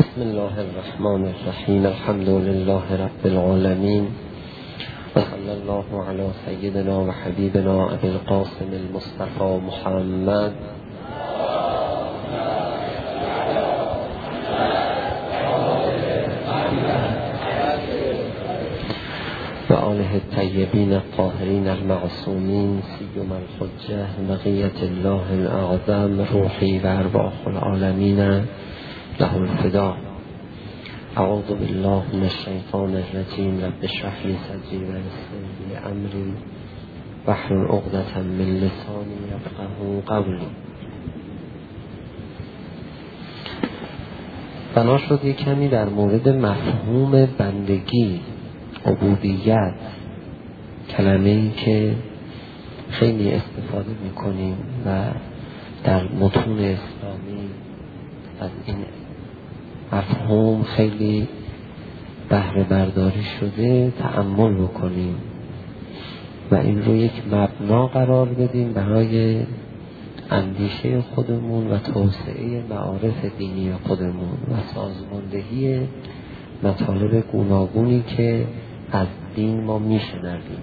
بسم الله الرحمن الرحیم. الحمد لله رب العالمین و صلی الله علی سیدنا و حبیبنا ابی القاسم المصطفى محمد و آله الطیبین الطاهرین المعصومین سیما الحجة بقیة الله الاعظم روحی و ارواح العالمین له الفدا. اعوذ بالله من الشیطان الرجیم. رب اشرح لی صدری و یسر لی امری واحلل عقدة من لسانی یفقهوا قولی. بنا شد یک کمی در مورد مفهوم بندگی، عبودیت، کلمه‌ای که خیلی استفاده می‌کنیم و در متون اسلامی از این مفهوم خیلی بهره برداری شده تأمل بکنیم و این رو یک مبنا قرار بدیم برای اندیشه خودمون و توسعه معارف دینی خودمون و سازماندهی مطالب گوناگونی که از دین ما میشنویم.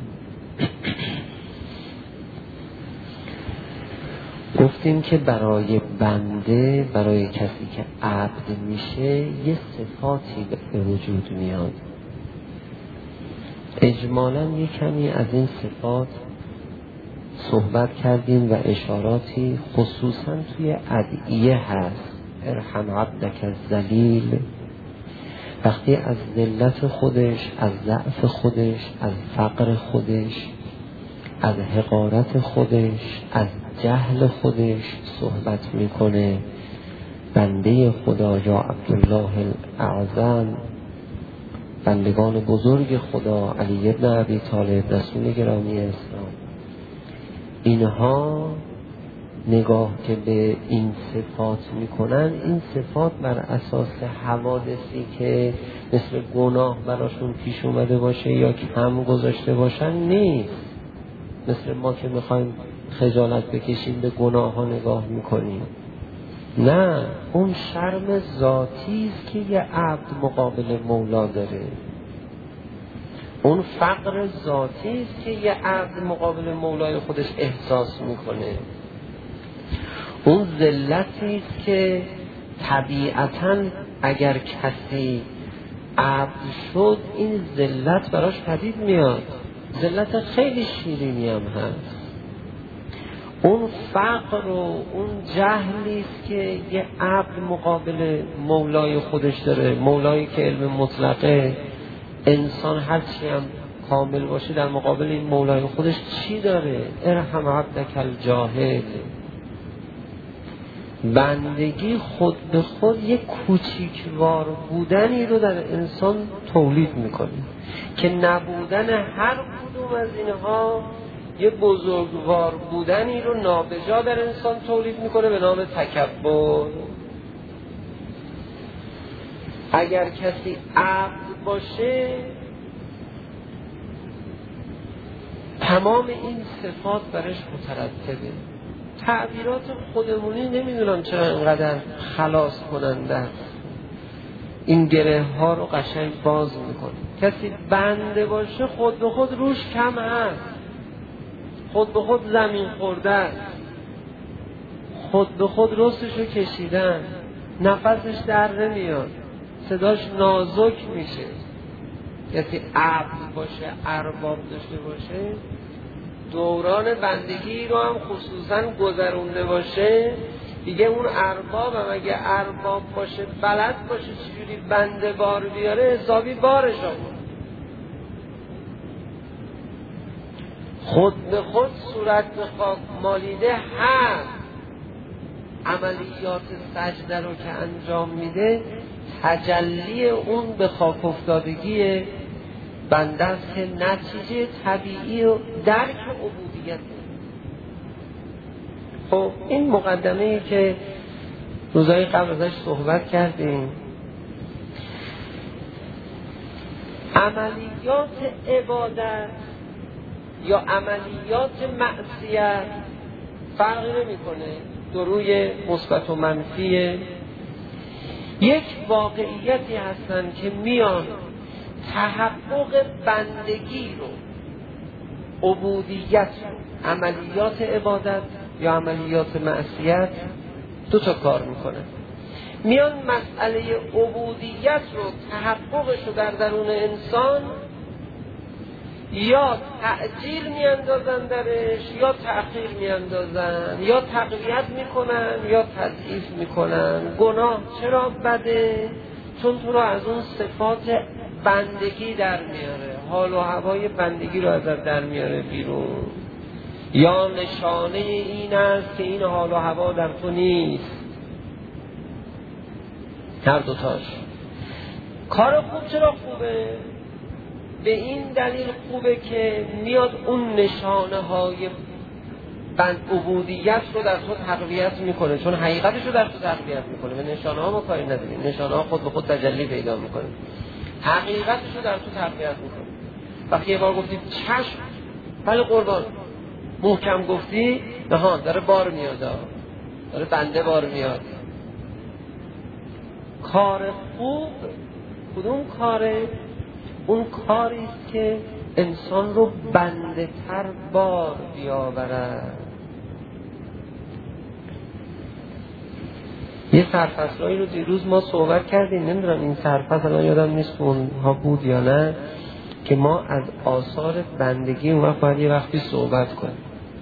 گفتیم که برای بنده، برای کسی که عبد میشه، یه صفاتی به وجود میاد. اجمالاً یه کمی از این صفات صحبت کردیم و اشاراتی خصوصاً توی ادعیه هست. ارحم عبدک الذلیل، وقتی از ذلت خودش، از ضعف خودش، از فقر خودش، از حقارت خودش، از جهل خودش صحبت میکنه، بنده خدا یا عبدالله الاعظم، بندگان بزرگ خدا، علی ابن ابی طالب رسول گرامی اسلام، اینها نگاه که به این صفات میکنن، این صفات بر اساس حوادثی که مثل گناه براشون پیش اومده باشه یا کم گذاشته باشن نیست. مثل ما که میخوایم خجالت بکشیم به گناه ها نگاه میکنیم. نه، اون شرم ذاتی است که یه عبد مقابل مولا داره. اون فقر ذاتی است که یه عبد مقابل مولای خودش احساس میکنه. اون ذلتی است که طبیعتاً اگر کسی عبد شد این ذلت براش پدید میاد. ذلت خیلی شیرینی هم هست. اون فقر و اون جهلی است که یه عبد مقابل مولای خودش داره. مولایی که علم مطلقه، انسان هرچی هم کامل باشه در مقابل این مولای خودش چی داره؟ ارحم عبدک الجاهل. بندگی خود به خود یک کوچیکوار بودنی رو در انسان تولید میکنه که نبودن هر کدوم از اینها یه بزرگوار بودنی رو نابجا در انسان تولید میکنه به نام تکبر. اگر کسی عبد باشه تمام این صفات برش مترتبه. تعبیرات خودمونی نمیدونم چرا اینقدر خلاص کننده است. این گره ها رو قشنگ باز میکنه. کسی بنده باشه خود به خود روش کم هست، خود به خود زمین خورده است، خود به خود رستشو کشیدن، نفسش در نمیاد، صداش نازک میشه. کسی عبد باشه، ارباب داشته باشه، دوران بندگی رو هم خصوصا گذرونده باشه، دیگه اون ارباب هم اگه ارباب باشه، بلد باشه چجوری بنده بار بیاره، حسابی بارش آورد. خود به خود صورت به خاک مالیده هست. عملیات سجده رو که انجام میده تجلی اون به خاک افتادگی بنده است که نتیجه طبیعی و درک عبودیت. خب این مقدمه‌ای که روزهای قبل ازش صحبت کردیم، عملیات عبادت یا عملیات معصیت فرقی نمی‌کنه، دو روی مثبت و منفیه. یک واقعیتی هستن که میان تحقق بندگی رو، عبودیت رو، عملیات عبادت یا عملیات معصیت دو تا کار میکنن. میان مسئله عبودیت رو، تحققش رو در درون انسان یا تعجیل میاندازن درش یا تأخیر میاندازن، یا تقویت میکنن یا تضعیف میکنن. گناه چرا بده؟ چون تو رو از اون صفات بندگی در میاره، حال و هوای بندگی رو ازت در میاره بیرون. یا نشانه این است که این حال و هوا در تو نیست. هر دوتاش. کار خوب چرا خوبه؟ به این دلیل خوبه که میاد اون نشانه های عبودیت رو در تو تقویت میکنه، چون حقیقتش رو در تو تقویت میکنه. به نشانه ها ما کاری نداریم، نشانه ها خود به خود تجلی پیدا میکنه، حقیقتش رو در تو تقویت میکنه. وقتی یه بار گفتی چشم، بله قربان، محکم گفتی، نه داره بار میاد، داره بنده بار میاد. کار خوب کدوم کاره؟ اون کاری است که انسان رو بنده تر بار بیاورد. یه سرفصلایی رو دیروز ما صحبت کردیم، نمیدونم این سرفصل الان یادم نیست اونها بود یا نه، که ما از آثار بندگی اون وقت باید یه وقتی صحبت کنیم.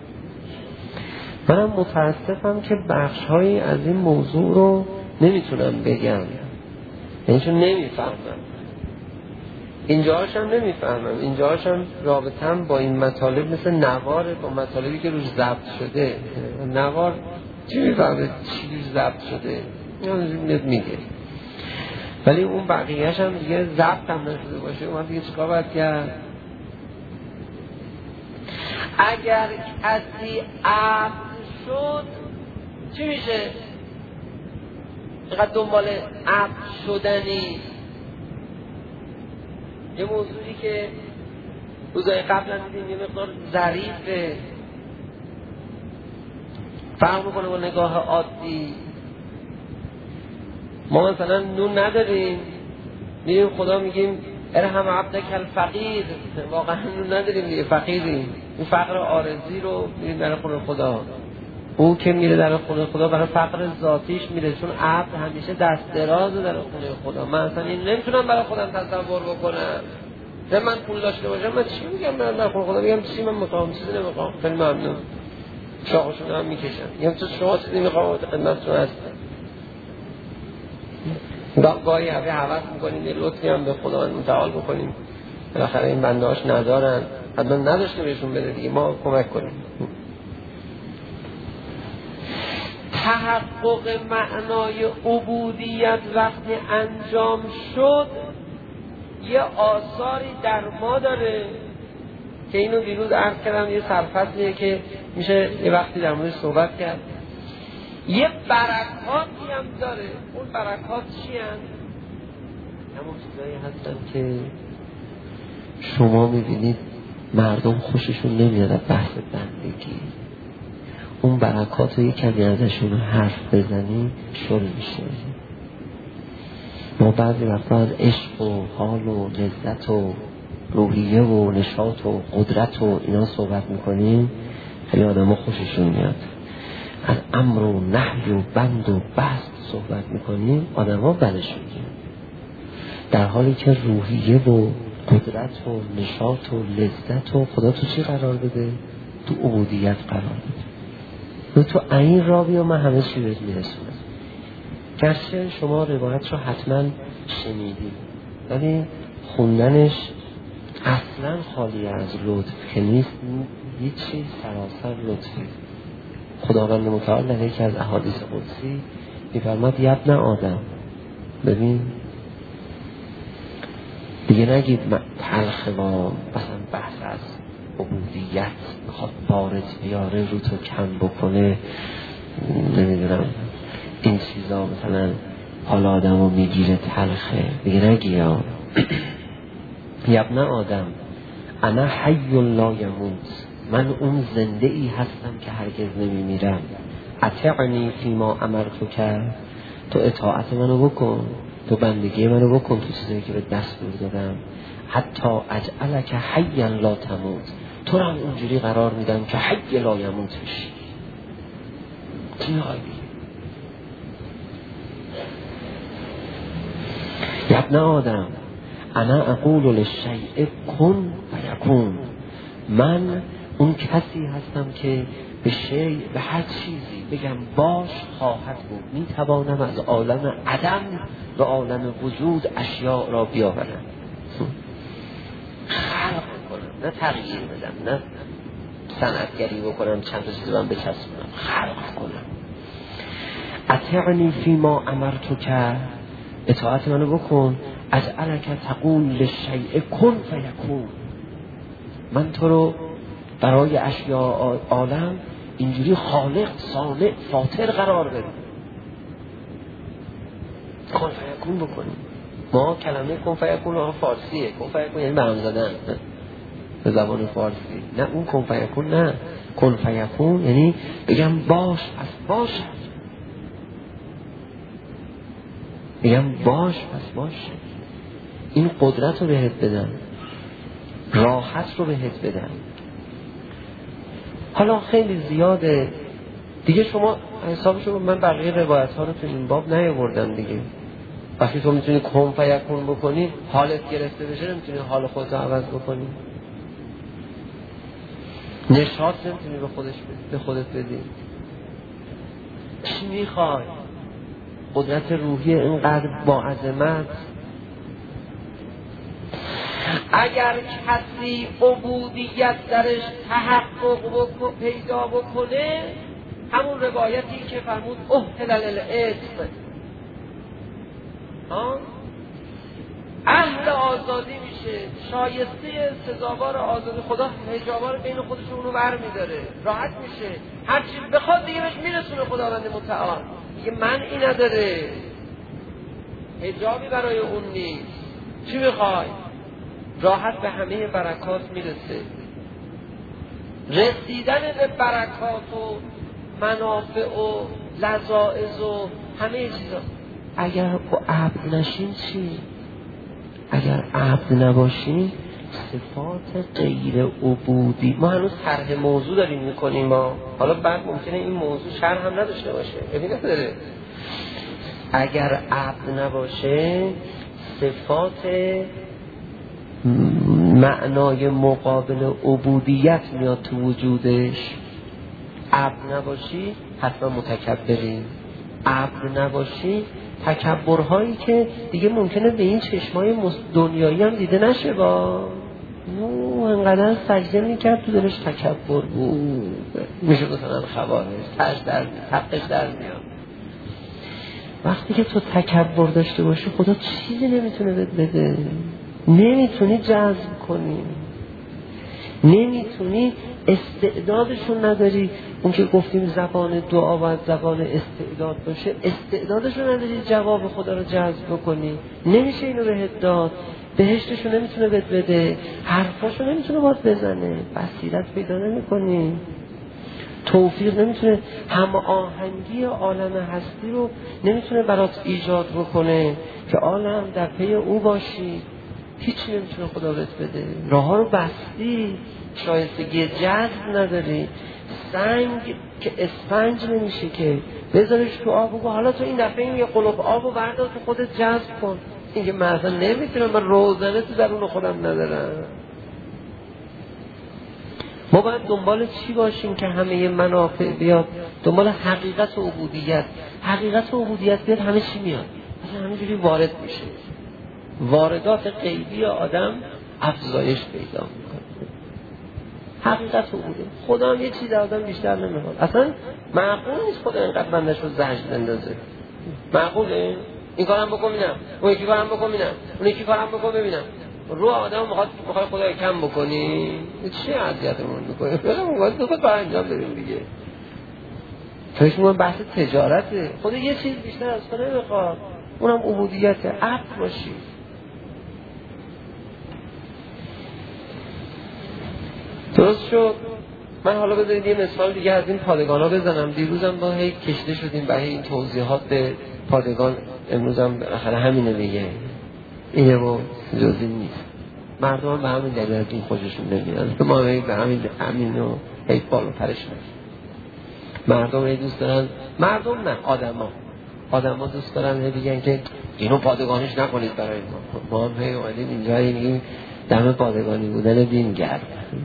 منم متاسفم که بخش‌هایی از این موضوع رو نمیتونم بگم، یعنی چون نمیفهمم، اینجاهاشم نمیفهمم، اینجاهاشم رابطم با این مطالب مثل نواره با مطالبی که روش ضبط شده. نوار چی میفهمه چی روش ضبط شده، میگه، ولی اون بقیهش هم دیگه ضبط هم نشده باشه، اون دیگه چیکار باید کرد؟ اگر کسی عبد شد چی میشه؟ اینقدر دنبال عبد شدنی. یه موضوعی که روزای قبل هم دیدیم یه مقدار ظریفه، فرق میکنه با نگاه عادی. ما مثلا نون نداریم، میریم خدا میگیم ارحم عبدک الفقیر، واقعا نون نداریم دیگه، فقیریم. این فقر عارضی رو میریم در خونه خدا. او که میره در خونه خدا برای فقر ذاتیش میره، چون عبد همیشه دست درازه در خونه خدا. من اصلا این نمیتونم برای خودم تصور بکنم. من پول داشته باشم من چی میگم؟ من در خونه خدا میگم چی من میخوام، چیزی نمیخوام، خیلی ممنون، شاقشون هم میکشم، میگم تو شما چیزی میخوام خدمتتون هستم. گاهی حوض میکنیم یه لطفی هم به خدا متعال بکنیم، بالاخره این بنده هاش ندارن، حتما نداشته بهشون بده دیگه، ما کمک کنیم. تحقق معنای عبودیت وقتی انجام شد یه آثاری در ما داره که اینو دیروز عرض کردم، یه سرفصلیه که میشه یه وقتی در موردش صحبت کرد. یه برکاتی هم داره. اون برکات چی هست؟ همون چیزایی هستن که شما میبینید مردم خوششون نمیاد از بحث بندگی. اون برکات رو یک کمی ازشون حرف بزنیم شروع میشه. ما بعضی وقتا از عشق و حال و لذت و روحیه و نشاط و قدرت و اینا صحبت میکنیم، خیلی آدم ها خوششون میاد. از امر و نهی و بند و بست صحبت میکنیم، آدم ها بدشون میاد. در حالی که روحیه و قدرت و نشاط و لذت و خدا تو چی قرار بده؟ تو عبودیت قرار بده. تو این را بیا من همه چی بهت میرسونم. گرچه شما روایت رو حتما شنیدید، ولی خوندنش اصلا خالی از لطف که نیست، هیچی سراسر لطفی. خداوند متعال در یکی از احادیث قدسی می‌فرماد ای ابن آدم، ببین دیگه نگید تلخ و مثلا بحث از عبودیت میخواد وارد بیاره رو تو کم بکنه، نمیدونم این چیزا مثلا حال آدم رو میگیره تلخه، دیگه نگی یا ابن آدم انا حی لا یموت، من اون زنده ای هستم که هرگز نمیمیرم. اطعنی فیما امرتو کرد، تو اطاعت منو بکن، تو بندگی منو بکن تو چیزایی که به دستور دادم. حتی اجعلک حیا لا تموت، تو رو هم اونجوری قرار میدم که حی لا یموت بشی. چی میخوای بگی؟ یا ابن آدم انا اقول للشیء کن فیکون، من اون کسی هستم که به شیء، به هر چیزی بگم باش خواهد بود. میتوانم از عالم عدم به عالم وجود اشیاء را بیاورم، خلق کنم، نه تغییر بدم، نه صنعتگری بکنم چند تا چیز من بچسبونم، خلق کنم. اطیعنی فیما امرتک، اطاعت منو بکن. اجعلک تقول للشیء کن فیکون، من تو رو برای اشیاء عالم اینجوری خالق، صانع، فاطر قرار بدم. کن فیکون بکنیم. ما کلمه کن فیکون فارسیه، کن فیکون یعنی برام زدن به زبان فارسی، نه اون کن فیکون، نه کن فیکون یعنی بگم باش پس باش، بگم باش پس باش. این قدرت رو بهت بدم، راحت رو بهت بدم. حالا خیلی زیاده دیگه، شما حسابشو، من بقیه روایت ها رو تو این باب نیاوردم دیگه. وقتی تو میتونی کن فیکون بکنی، حالت گرفته بشه، نمیتونی حال خودت رو عوض بکنی، نشاط نمیتونی به خودت بدی. چی میخوای؟ قدرت روحی اینقدر با عظمت. اگر کسی عبودیت درش تحقق پیدا بکنه، همون روایتی که فرمود احلل العتق، اهل آزادی میشه، شایسته سزاوار آزادی. خدا حجابا رو بین خودشون رو برمیداره، راحت میشه، هر چی بخواد دیگه بهش میرسونه خداوند متعال. دیگه منعی نداره، حجابی برای اون نیست. چی میخوای؟ راحت به همه برکات میرسه. رسیدن به برکات و منافع و لذائذ و همه چیزا. اگر عبد نشین چی؟ اگر عبد نباشیم صفات غیر عبودی، ما هنوز طرح موضوع داریم میکنیم. حالا بعد ممکنه این موضوع شرح هم نداشته باشه، ببینه داره. اگر عبد نباشه صفات معنای مقابل عبودیت میاد تو وجودش. عبد نباشی حتما متکبری، عبد نباشی تکبرهایی که دیگه ممکنه به این چشمای دنیایی هم دیده نشه. با انقدر سجده میکرد تو دلش تکبر بود، میشه مثلا خوارج تقش در میاد. وقتی که تو تکبر داشته باشی خدا چیزی نمیتونه بهت بده، نمیتونی جذب کنی، نمیتونی، استعدادشون نداری. اون که گفتیم زبان دعا باید زبان استعداد باشه، استعدادشون نداری جواب خدا رو جذب کنی، نمیشه اینو بهت داد. بهشتشو نمیتونه بهت بده، حرفاشو نمیتونه باید بزنه، بصیرت پیدا نمیکنی، توفیق نمیتونه، هم آهنگی عالم هستی رو نمیتونه برات ایجاد بکنه که عالم در پی او باشی. هیچی نمیتونه خدا بهت بده. راه ها رو بستی، شایستگی جذب نداری. سنگ که اسفنج نمیشه که بذارش تو آب و حالا تو این دفعه این یه قلوب آب و بردار تو خودت جذب کن. این که مثلا نمیتونم، من روزنه تو درون خودم ندارم. ما باید دنبال چی باشیم که همه منافع بیاد؟ دنبال حقیقت و عبودیت. حقیقت و عبودیت بیاد همه چی میاد، مثلا همینجوری وارد میشه. واردات غیبی آدم افزایش پیدا میکنه. حقیقت و عبودیت. خدا هم یه چیز آدم بیشتر نمیخواد. اصلا معقول نیست خدا اینقدر بندش رو زجر بندازه. معقوله؟ این کارم بکن ببینم، اون یکی کارم بکن ببینم، اون یکی کارم بکن ببینم. رو آدم میخواد خدا کم بکنی؟ چی اذیتمون میکنه؟ بلام تو کار انجام بدیم دیگه. فکر می‌کنم بحث تجارته. خدا یه چیز بیشتر از تو نمیخواد، اونم عبودیت، عبد باشی. درست شد؟ من حالا بذارید یه مثال دیگه از این پادگانا بزنم. دیروزم با هی کشیده شدیم به این توضیحات به پادگان امروز هم بالاخره همینه دیگه، اینه و جزی نیست. مردم به همین دلیل از این خوششون نمیاد، ما به همین و هی بالو پرش نمید. مردم هی دوست دارن، مردم نه، آدما دوست دارن هی بگن که اینو پادگانیش نکنید برای ما هم هی اومدیم اینجا میگیم دم پادگانی بودن دین گرمه،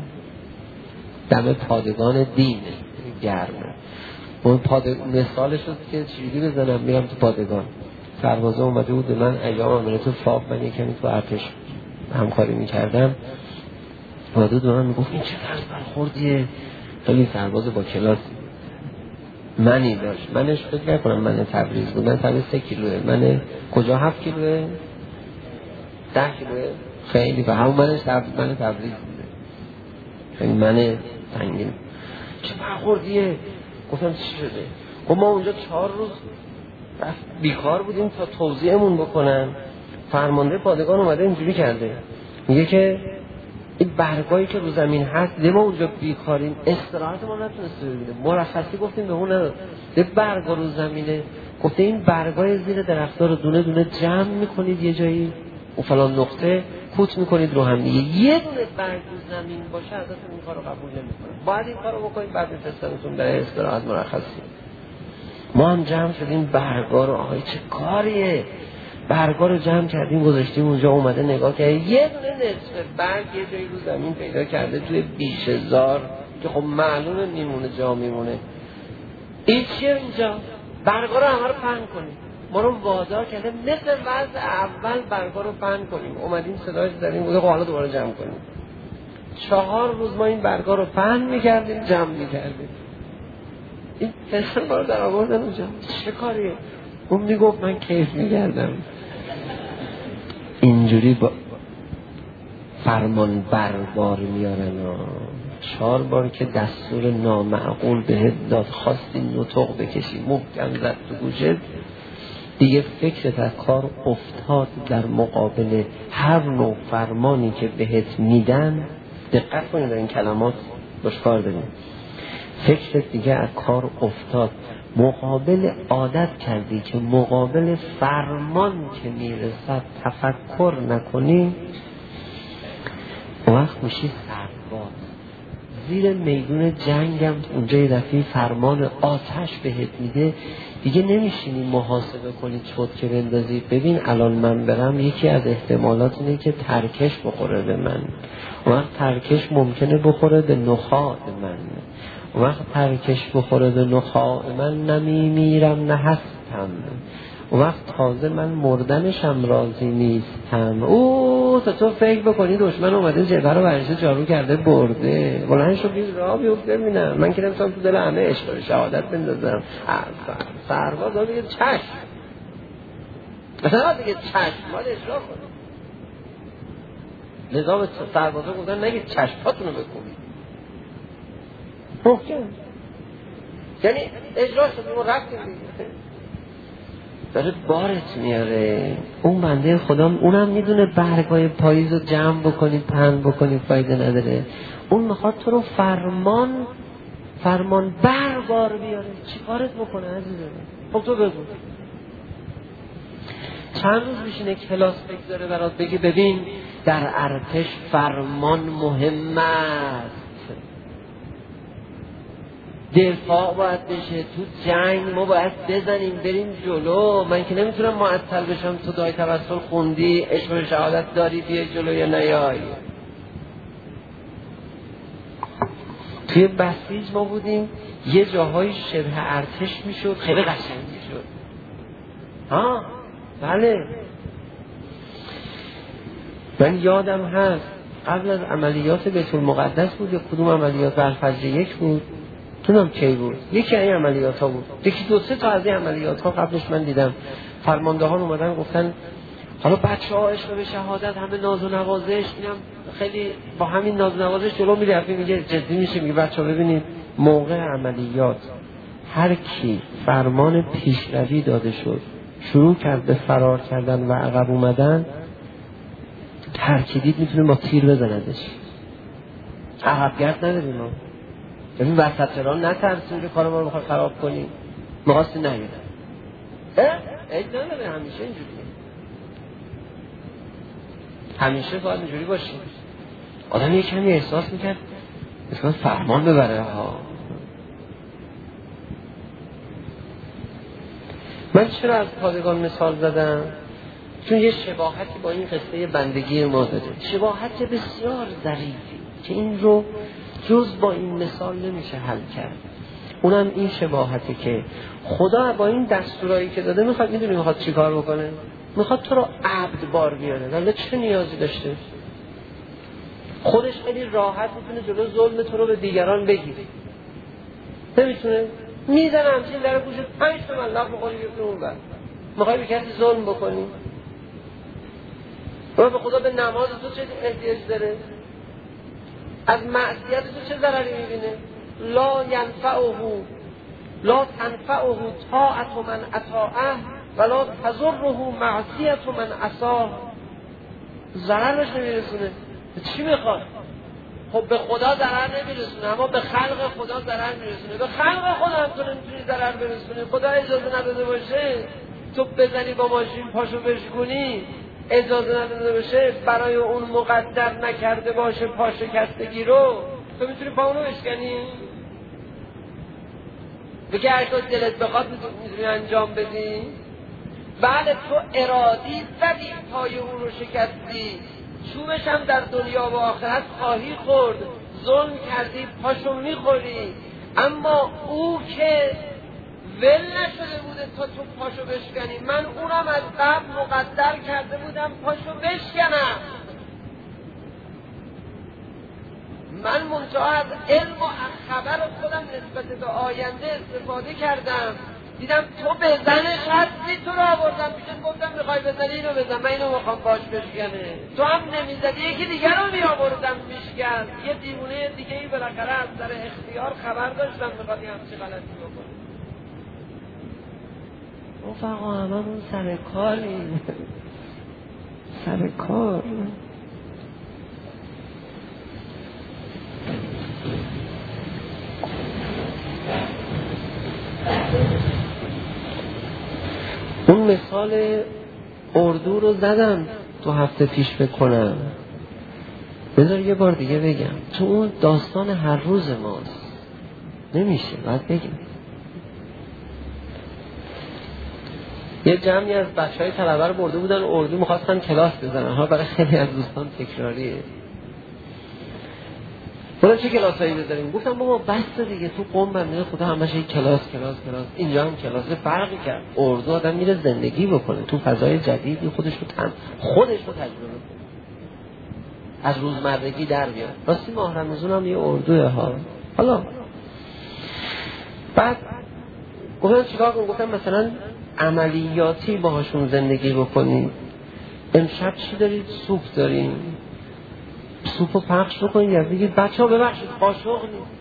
دم پادگان دین گرمه. اون مثالش رو که چیزی بزنم، میرم تو پادگان، سربازه اومده بود به من ایام عمره تو فاق، من یکمی تو ارتش همکاری میکردم، اومده بود به من میگفت این چه طرز برخوردیه، خیلی سرباز با کلاس منی داشت، منش فکر نکنم من تبریز بود، من تبریز 3 کیلوه، من کجا 7 کیلوه 10 کیلوه، خیلی و همون من تبریز بوده، خیلی من سنگین. چه برخوردیه؟ گفتم چی شده؟ خب ما اونجا 4 روز بیکار بودیم تا توزیعمون بکنن، فرمانده پادگان اومده اینجوری کرده، میگه که این برگایی که رو زمین هست ما اونجا بیکاریم، استراحت ما نتونسته ببینیم، مرخصی گفتیم به اون نداد، برگا رو زمینه، گفته این برگای زیر درخت‌ها رو دونه دونه جمع میکنید یه جایی و فلان نقطه کوت میکنید رو هم دیگه، یه دونه برگ رو زمین باشه ازتون این کارو قبول نمیکنه، باید این کارو بکنید بعد میفرستنتون برای استراحت مرخصی. ما هم جمع شدیم برگا رو، آهای چه کاریه، برگا رو جمع کردیم گذاشتیم اونجا، اومده نگاه کرد یه دونه نصف برگ یه جایی رو زمین پیدا کرده توی بیشه‌زار که خب معلومه میمونه جا میمونه، این چیه اینجا؟ برگا رو همه رو پهن کنیم. ما رو وادار کرده مثل وضع اول برگا رو پهن کنیم، اومدیم صداش زدیم بوده حالا دوباره جمع کنیم. 4 روز ما این برگا رو پهن میکردیم جمع میکردیم. این پسر ما رو در آوردن اونجا، چه کاریه؟ اون میگفت من کیف میکردم. اینجوری با فرمان بربار میارن 4 بار که دستور نامعقول بهت داد خواستی نطق بکشی محکم زد تو گوشت، دیگه فکرت از کار افتاد در مقابل هر نوع فرمانی که بهت میدن. دقت کنید این کلمات باش کار داریم. فکرت دیگه از کار افتاد، مقابل عادت کردی که مقابل فرمان که میرسد تفکر نکنی، وقت میشی سرباز. زیر میدون جنگم اونجا یه دفعه فرمان آتش بهت میده، دیگه نمیشینی محاسبه کنی چوت که بندازی ببین الان من برم یکی از احتمالات اینه که ترکش بخوره به من، وقت ترکش ممکنه بخوره به نخاع من، وقت ترکش بخوره به نخاع من نمیمیرم نه هستم، وقت تازه من مردنشم راضی نیستم. تو فکر بکنی دشمن اومده جبهه رو برشه جارو کرده برده، بلند شو بید راه بیفت ببینم، من که نمیتونم تو دل همه عشق شهادت بندازم. سرباز ها دیگه چشم، مثلا دیگه چشم باید اجرا کنه. نظام سرباز ها گفتن نگید چشماتون رو بکنید محکم، یعنی اجرا شد ما رفتیم دیگه، داره بارت میاره. اون بنده خدا اونم میدونه برگای پاییز رو جمع بکنید پهن بکنید فایده نداره، اون میخواد تو رو فرمان بار بیاره. چی کارت بکنه عزیزم؟ خب تو بگو. چند روز میشینه کلاس بگذاره برات بگی ببین در ارتش فرمان مهم است، دفاع باید بشه، تو جنگ ما باید بزنیم بریم جلو، من که نمیتونم معطل بشم تو دعای توسل خوندی عشق شهادت داری بیای جلو یا نیای. توی بسیج ما بودیم یه جاهای شبه ارتش میشد خیلی قشنگ میشد. بله من یادم هست قبل از عملیات بیت المقدس بود یا کدوم عملیات، الفجر 1 بود تونم کی بود، یکی این عملیات ها بود، یکی 2-3 تا از این عملیات ها قبلش من دیدم فرماندهان اومدن گفتن حالا بچه ها عشق به شهادت همه ناز و نوازش، اینم خیلی با همین ناز و نوازش جلو میره، میگه جدی میشه، میگه بچه ها ببینید موقع عملیات هر کی فرمان پیشروی داده شد شروع کرد به فرار کردن و عقب اومدن، هر کی دید میتونه با تیر بزندش، عقبگرد نداریم ما. ببین وسط راه نترسیم که کار ما رو بخواد خراب کنیم، می‌خواستی نگیرم عیب نداره، همیشه اینجوریه، همیشه باید اینجوری باشی. آدم یه کمی احساس میکرد مثلا فرمان ببره ها. من چرا از پادگان مثال زدم؟ چون یه شباهتی با این قصه بندگی ما داره، شباهت بسیار ظریفی که این رو جز با این مثال نمیشه حل کرد. اونم این شباهتی که خدا با این دستورایی که داده میدونی میخواد چی کار بکنه؟ میخواد تو رو عبد بار بیاره، ولی چه نیازی داشته؟ خودش خیلی راحت میتونه جلو ظلم تو رو به دیگران بگیره، نمیتونه؟ میزنه همچین در گوشت 5 تومن لغ بخوری بیفته اون بر میخوای به کسی ظلم بکنی؟ و به خدا به نماز تو چه احتیاج داره؟ از معصیت تو چه ضرری میبینه؟ لا تنفعه طاعت من اطاعه ولا تضره معصیت من عصاه. ضرر بهش نمیرسونه. چی میخواد؟ خب به خدا ضرر نمیرسونه، اما به خلق خدا ضرر میرسونه. به خلق خدا هم تو نمیتونی ضرر برسونه. خدا اجازه نداده باشه تو بزنی با ماشین پاشو بشکنی، اجازه نداده باشه برای اون مقدر نکرده باشه پا شکستگی رو، تو میتونی پا اونو بشکنی؟ بگه هر کار دلت بخواد میتونی انجام بدی؟ بله تو ارادی زدی پای اون رو شکستی، چوبش هم در دنیا و آخرت خواهی خورد، ظلم کردی پاشو میخوری، اما او که ول نشده بوده تو پاشو بشکنی، من اونم از قبل مقدر کرده بودم پاشو بشکنم. من منتها از علم و خبر خودم نسبت به آینده استفاده کردم، دیدم تو بزنش هستی، تو رو آوردم پیشت گفتم میخوای بزنی اینو بزن، من اینو میخوام باش بشکنه، تو هم نمیزدی یکی دیگر رو میآوردم میشکن. یه دیوونه دیگه ای بالاخره از در اختیار خبر داشتم میخواد همچی غلطی بکنه. رفقا هممون سر کاریم، سر کار. اون مثال اردو رو زدم تو هفته پیش بکنم، بذار یه بار دیگه بگم، تو اون داستان هر روز ماست، نمیشه باید بگم. یه جمعی از بچهای طلبه رو برده بودن اردو، میخواستن کلاس بزنن، ها برای خیلی از دوستان تکراریه. بودن چه کلاسایی بذاریم؟ گفتم بابا بس دیگه، تو قم بنده خدا همش یک کلاس، اینجا هم کلاس. فرقی کرد اردو آدم میره زندگی بکنه تو فضای جدیدی، خودش رو تجربه کنه، از روزمرگی در بیاد. راستی ماه رمضان هم یه اردوه ها. حالا بعد گفتم چیکار کنم؟ گفتم مثلا عملیاتی باهاشون زندگی بکنیم. امشب چی دارید؟ سوپ داریم، سوپو پخش بکنید یا بگید بچه ها ببخشید قاشق نیست،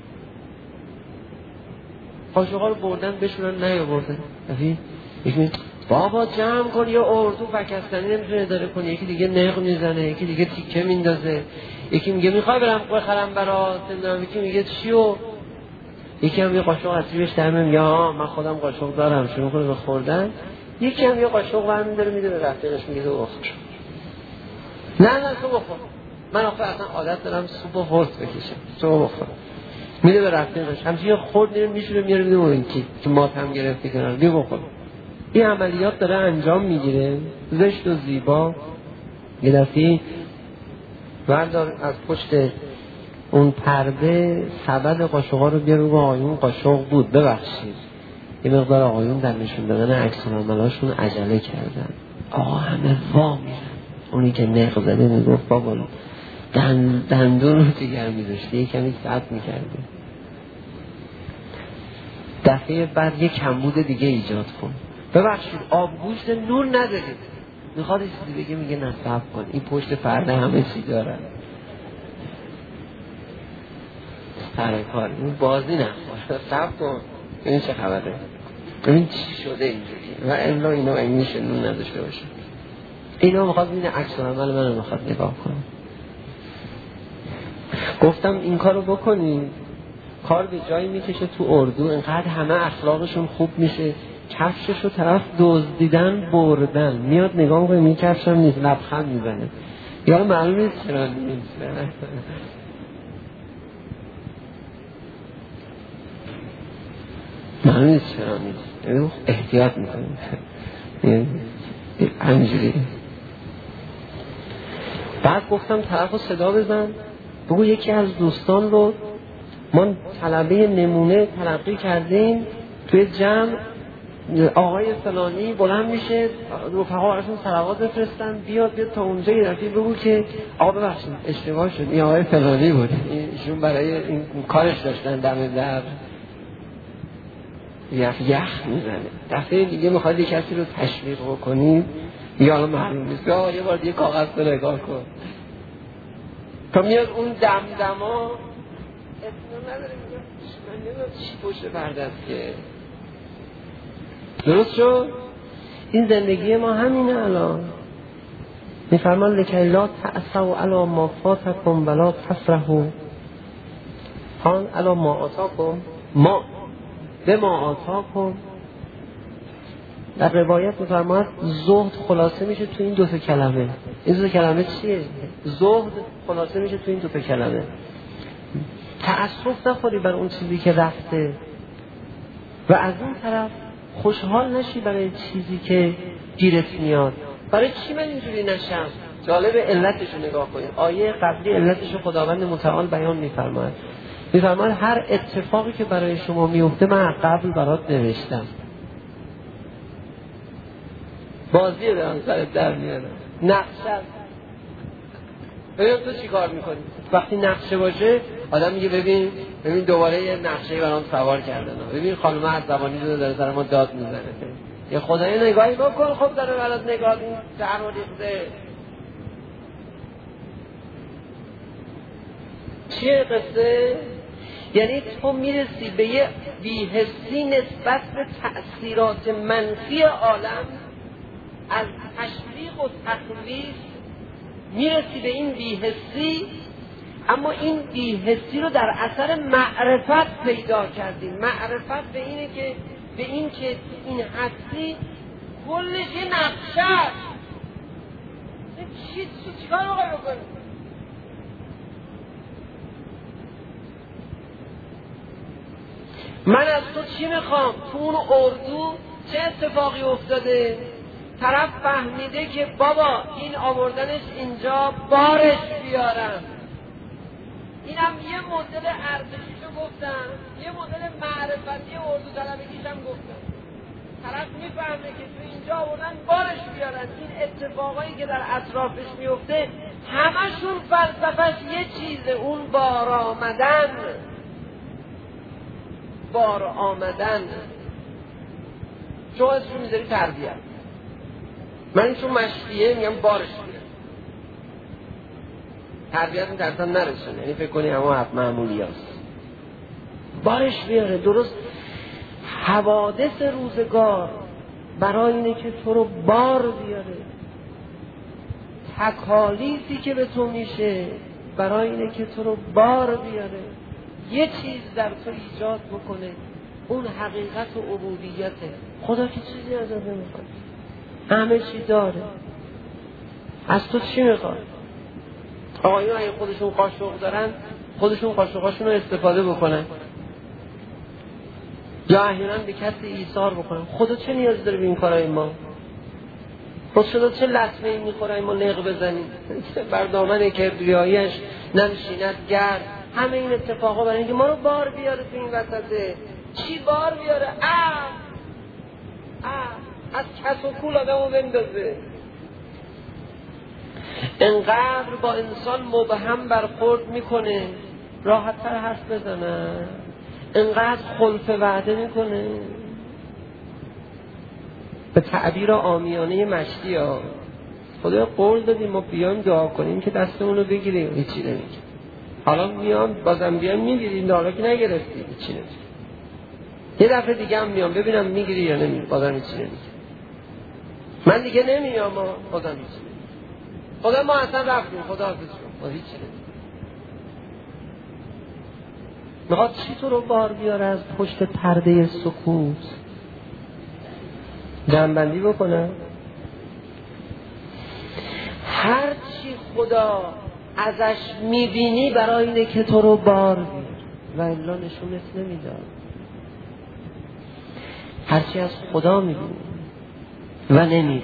قاشق ها رو بردن بشونن نیاوردن، یکی بابا جمع کن یا اردو فکستنی نمیتونه اداره کنی، یکی دیگه نق میزنه، یکی دیگه تیکه میندازه، یکی میگه میخوای برم بخرم برات، یکی میگه چیو، یکی هم یه قاشق از جیبش در میاره یا من خودم قاشق دارم شروع کنه به خوردن، یکی هم یه قاشق برمی‌داره میده به رفیقش میگه تو بخور. نه تو بخور، من آخه اصلا عادت دارم سوپو هرس بکشم، تو بخور. میده به رفیقش همچنین خورد میشه میاره میده اون که ماتم گرفته کنار بیا بخور. این عملیات داره انجام میگیره، زشت و زیبا. یه دفعه بردار از پشت اون پرده سبد قاشق‌ها رو بیار رو آقایون قاشق بود، ببخشید یه مقدار آقایون در نشون دادن عکس‌العمل‌هاشون عجله کردن، آقا همه وا میرن. اونی که نق زده میگفت بابا دندون رو جگر میذاشته، یه کمی سعت میکرده. دفعه بعد یه کمبود دیگه ایجاد کن، ببخشید آبگوشت نور ندارید، میخواد چیزی بگه میگه نصب کن این پشت پرده همه چی دارن. سر کار این بازی نخور، صبر کن این چه خبره، این چی شده اینجوری و الا اینا این میشه نور نداشته باشه. اینا میخواد بینه عکس العمل منو میخواد نگاه کنه. گفتم این کارو بکنی کار به جایی میکشه تو اردو، اینقدر همه اخلاقشون خوب میشه کفشش رو طرف دزدیدن بردن، میاد نگاه میکنه این کفشم نیست، لبخند میزنه، یا معلوم نیست چرا نیست، معلوم نیست چرا نیست، احتیاط میکنه همینجوری. بعد گفتم طرف رو صدا بزن، بگو یکی از دوستان رو ما طلبه نمونه تلقی کردیم توی جمع، آقای فلانی بلند میشه رفقا براشون صلوات بفرستن، بیاد تا اونجا یه دفعه بگو که آقا ببخشید اشتباه شد این آقای فلانی بود، ایشون برای این کارش داشتن دم در یخ میزنه. دفعه دیگه میخواد یه کسی رو تشویق بکنید یا الان معلوم نیست یه بار دیگه کاغذ رو نگاه کن تا میاد اون دمدما اصلا نداره، من نمیدونم چی پشت پرده است که درست شد. این زندگی ما همینه. الان میفرمان لکی لا تأسوا علی ما فاتکم ولا تفرحوا علی ما آتاکم ما به ما آتاکم. در روایت میفرماید زهد خلاصه میشه تو این دو تا کلمه. این دو تا کلمه چیه؟ زهد خلاصه میشه تو این دو تا کلمه. تأسف نخوری بر اون چیزی که رفته و از اون طرف خوشحال نشی برای چیزی که گیرت میاد. برای چی من اینجوری نشم؟ جالب علتش رو نگاه کنید. آیه قبلی علتش رو خداوند متعال بیان میفرماید. میفرماید هر اتفاقی که برای شما میفته من قبل برات نوشتم. بازی دارم سرت در میارم. نقشه ببین تو چی کار میکنی؟ وقتی نقشه باشه آدم میگه ببین دوباره یه نقشه برام سوار کردن، ببین خانم عصبانی رو داره سر ما داد میزنه، یه خدای نگاهی بکن، خب داره برات نگاه این سر و ریخته. چیه قصه؟ یعنی تو میرسی به یه بی‌حسی نسبت به تأثیرات منفی عالم از تشویق و تخویف، میرسی به این بی‌حسی، اما این بی‌حسی رو در اثر معرفت پیدا کردیم. معرفت به این که این هستی کلش یه نقشه است. چیکار رو بکنیم؟ من از تو چی میخوام؟ تو اون اردو چه اتفاقی افتاده؟ طرف فهمیده که بابا این آوردنش اینجا بارش بیارم. اینم یه مدل ارزشیشو گفتم، یه مدل معرفتی اردو طلبگیشم گفتم. طرف میفهمه که تو اینجا آوردن بارش بیارن. این اتفاقایی که در اطرافش میفته همشون فلسفه‌اش یه چیزه، اون بار آمدن. شما اسمو میذاری تربیت، من چون مشتیه میگم بارش بیاره. تربیت میترسن نرسونه، یعنی فکر کنی اما معمولی هست. بارش بیاره. درست حوادث روزگار برای اینه که تو رو بار بیاره، تکالیفی که به تو میشه برای اینه که تو رو بار بیاره، یه چیز در تو ایجاد بکنه، اون حقیقت و عبودیته. خدا که چیزی ازت نمیخواد، همه چی داره. از تو چی میخواد؟ آقایون اگه خودشون قاشق دارن خودشون قاشقاشون رو استفاده بکنن یا احیانا به کسی ایثار بکنن. خدا چه نیازی داره به این کارهای ما؟ خدا چه لطمه‌ای میخوره ما نق بزنیم بر دامن کبریاییش ننشیند گرد؟ همه این اتفاقا برای اینکه ما رو بار بیاره تو این وسطه. چی بار بیاره؟ از کس و کول آدمو بندازه. انقدر با انسان مبهم برخورد میکنه راحت تر حرف بزنه، انقدر خلف وعده میکنه. به تعبیر عامیانه مشتی ها، خدا قول دادیم ما بیایم دعا کنیم که دستمون رو بگیریم، هیچی نمیگه. حالا میام بازم بیایم میگیریم، دارا که نگرفتی هیچی نمیگه. یه دفعه دیگه هم میام ببینم میگیری یا نمیگیری، بازم هیچی نمیگه. من دیگه نمیام، بازم هیچی نمیگه. خدا ما اصلا رفتیم، خدا حافظ شد، ما هیچی نمیگه. میخواد چی تو رو بار بیاره از پشت پرده سکوت؟ جمع‌بندی بکنم. هر چی خدا ازش میبینی برای اینه که تو رو بار بیاره و الا نشونت نمیداد. هر چی از خدا میبینی و نمیبینی،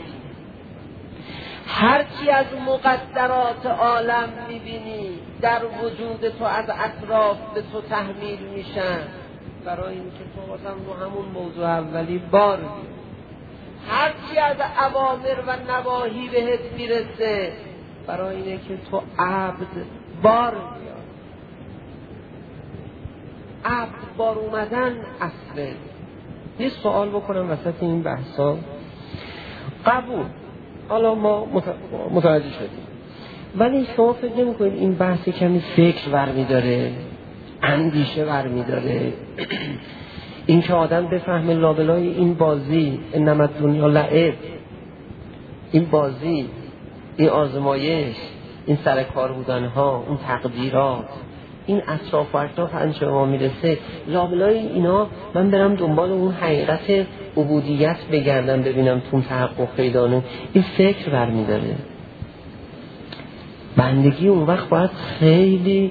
هر چی از مقدرات عالم میبینی در وجود تو از اطراف به تو تحمیل میشن برای اینکه تو بازم رو همون موضوع اولی بار بیاری. هر چی از اوامر و نواهی بهت میرسه برای اینه که تو عبد بار بیار. عبد بار اومدن اصله. یه سوال بکنم وسط این بحثا. قبول، حالا ما متوجه شدیم، ولی شما فکر نمی کنید این بحث کمی فکر برمی داره، اندیشه برمی داره؟ این که آدم بفهمه لابلای این بازی انما دنیا لعب، این بازی، این آزمایش، این سرکار بودنها، اون تقدیرات، این اطراف و اطراف انچه ما میرسه، لابلای اینا من برم دنبال اون حقیقت عبودیت بگردم ببینم تو تحقق پیدانه، این فکر برمی داره. بندگی اون وقت باید خیلی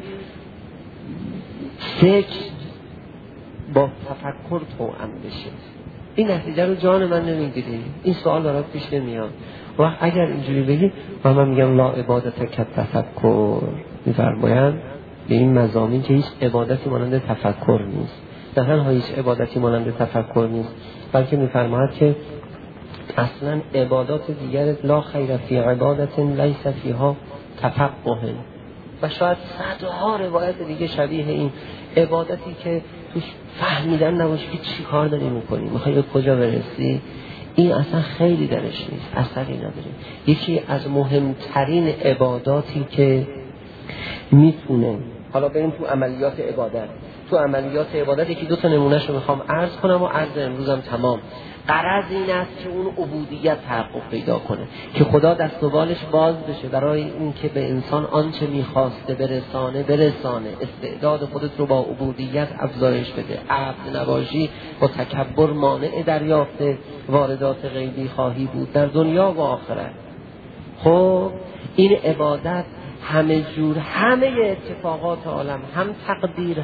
فکر با تفکر توأم بشه. این نتیجه رو جان من نمیگیری، این سوال برات پیش نمیاد. و اگر اینجوری بگی و من میگم لا عبادت که تفکر، میفرمایند به این مضامین که هیچ عبادتی مانند تفکر نیست. نه تنها هیچ عبادتی مانند تفکر نیست، بلکه میفرماید که اصلا عبادات دیگر لا خیر فی عبادت لیس فیها تفقه. و شاید صدها روایت دیگه شبیه این عبادتی که توش فهمیدن نباشه که چی کار داری میکنی، میخوای به کجا برسی، این اصلا خیلی درش نیست، اثری نداره. یکی از مهمترین عباداتی که میتونه، حالا بریم تو عملیات عبادت. تو عملیات عبادت یکی دو تا نمونهشو میخوام عرض کنم و عرض امروزم تمام. غرض این است که اون عبودیت تحقق پیدا کنه، که خدا دست و بالش باز بشه برای این که به انسان آنچه میخواسته برسانه. استعداد خودت رو با عبودیت افزایش بده. عبد نباشی با تکبر مانع دریافت واردات غیبی خواهی بود در دنیا و آخرت. خب این عبادت همه جور، همه اتفاقات عالم، هم تقدیر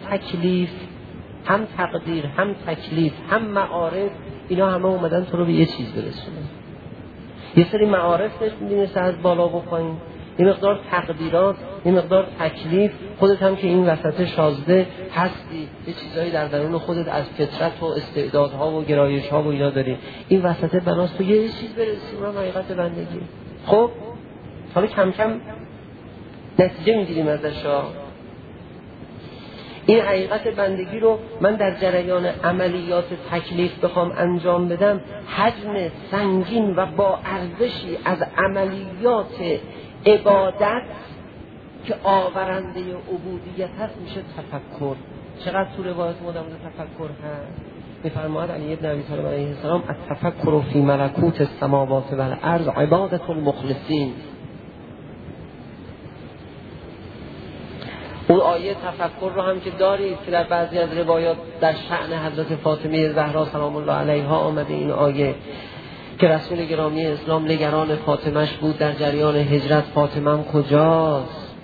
هم تکلیف هم معارف، اینا همه اومدن تو رو به یه چیز برسونه. یه سری معارف می‌بینی از بالا و پایین، یه مقدار تقدیرات، یه مقدار تکلیف، خودت هم که این وسط شازده هستی، یه چیزایی در درون خودت از فطرت و استعدادها و گرایش‌ها و اینا داری، این وسط بناست تو یه چیز برسی، اونم حقیقت بندگی. خب حالا کم کم نتیجه میگیریم ازش. این حقیقت بندگی رو من در جریان عملیات تکلیف بخوام انجام بدم، حجم سنگین و با ارزشی از عملیات عبادت که آورنده عبودیت هست میشه تفکر. چقدر تو روایت ما در مورد تفکر هست؟ میفرماید علی بن ابی طالب علیه السلام التفکر فی ملکوت السماوات و الارض عبادت المخلصین. اون آیه تفکر رو هم که دارید که در بعضی از روایات در شأن حضرت فاطمه زهرا سلام الله علیها آمده، این آیه که رسول گرامی اسلام نگران فاطمهش بود در جریان هجرت، فاطمه کجاست؟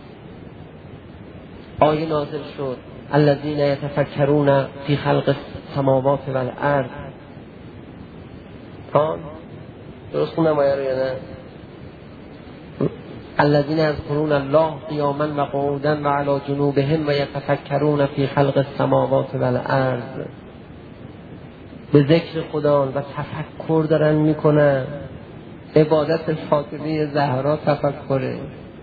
آیه نازل شد الذین یتفکرون فی خلق السماوات و الارض. درست خوندم آیه رو یا نه؟ الذين يذكرون الله قياما وقعودا وعلى جنوبهم ويتفكرون في خلق السماوات والارض. به ذکر خدا و تفکر دارن میکنن. عبادت فاطمه زهرا تفکره.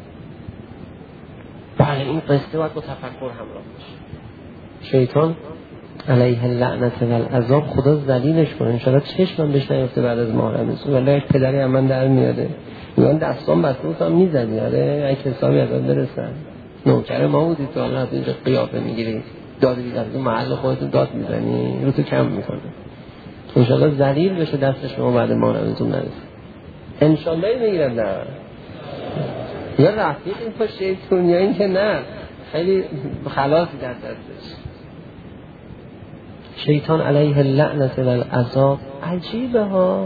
بله این قصه باید با تفکر همراه باشه. شیطان علیه اللعنت و العذاب، خدا ذلیلش کنه انشاءالله چشمم بهش نیفته بعد از ماه رمضان. والله پدری من در میاده میگن دستان بسته هم میزنی، آره اگه حسابی ازت برسن نوکر ما بودی تو الان اینجا قیافه میگیری داد بیدار تو محل خودتون داد میزنی، رو تو کم میکنه. انشاءالله ذلیل بشه دست شما بعد ماه رمضان نرسه انشاءالله. میگیرن نه یا رفیق این پا شیطون یا این که نه خیلی خلاصی در دستش. شیطان علیه اللعنت و العذاب. عجیبه ها،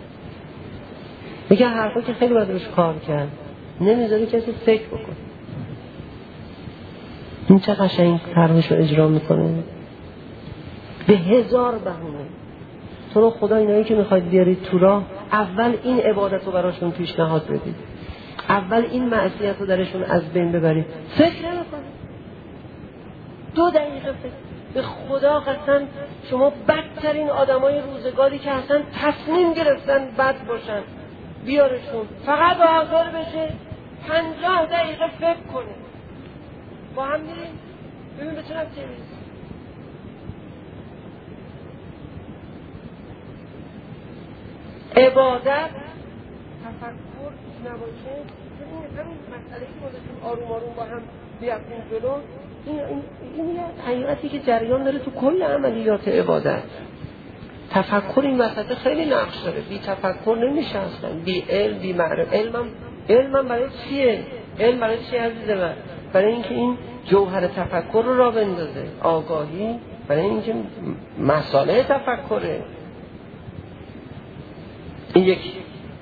میگه حرفا که خیلی باید روش کار کرد، نمیذاری کسی فکر بکن. این چه قشنگ طرحش رو اجرا میکنه به هزار بهونه. تو رو خدا اینایی که میخواید بیارید تو راه، اول این عبادت رو براشون پیشنهاد بدید، اول این معصیت رو درشون از بین ببرید. فکر نمیکنید 2 دقیقه فکر. به خدا قسم شما بدترین آدمای روزگاری که اصلا تصمیم گرفتن بد باشن بیارشون، فقط حاضر بشه 50 دقیقه فکر کنه. با هم میریم ببین بتونم چه میرسیم. عبادت تفکر نباشه، همین مسئله که ما داشتیم آروم آروم با هم بیافتیم جلو، این یه حقیقتی که جریان داره تو کل عملیات عبادت. تفکر این وسط خیلی نقش داره. بی تفکر نمیشه اصلا، بی علم، بی معرفت. علمم برای چیه؟ علم برای چیه عزیز من؟ برای اینکه این جوهر تفکر رو راه بندازه. آگاهی برای اینکه مساله تفکره. این یکی.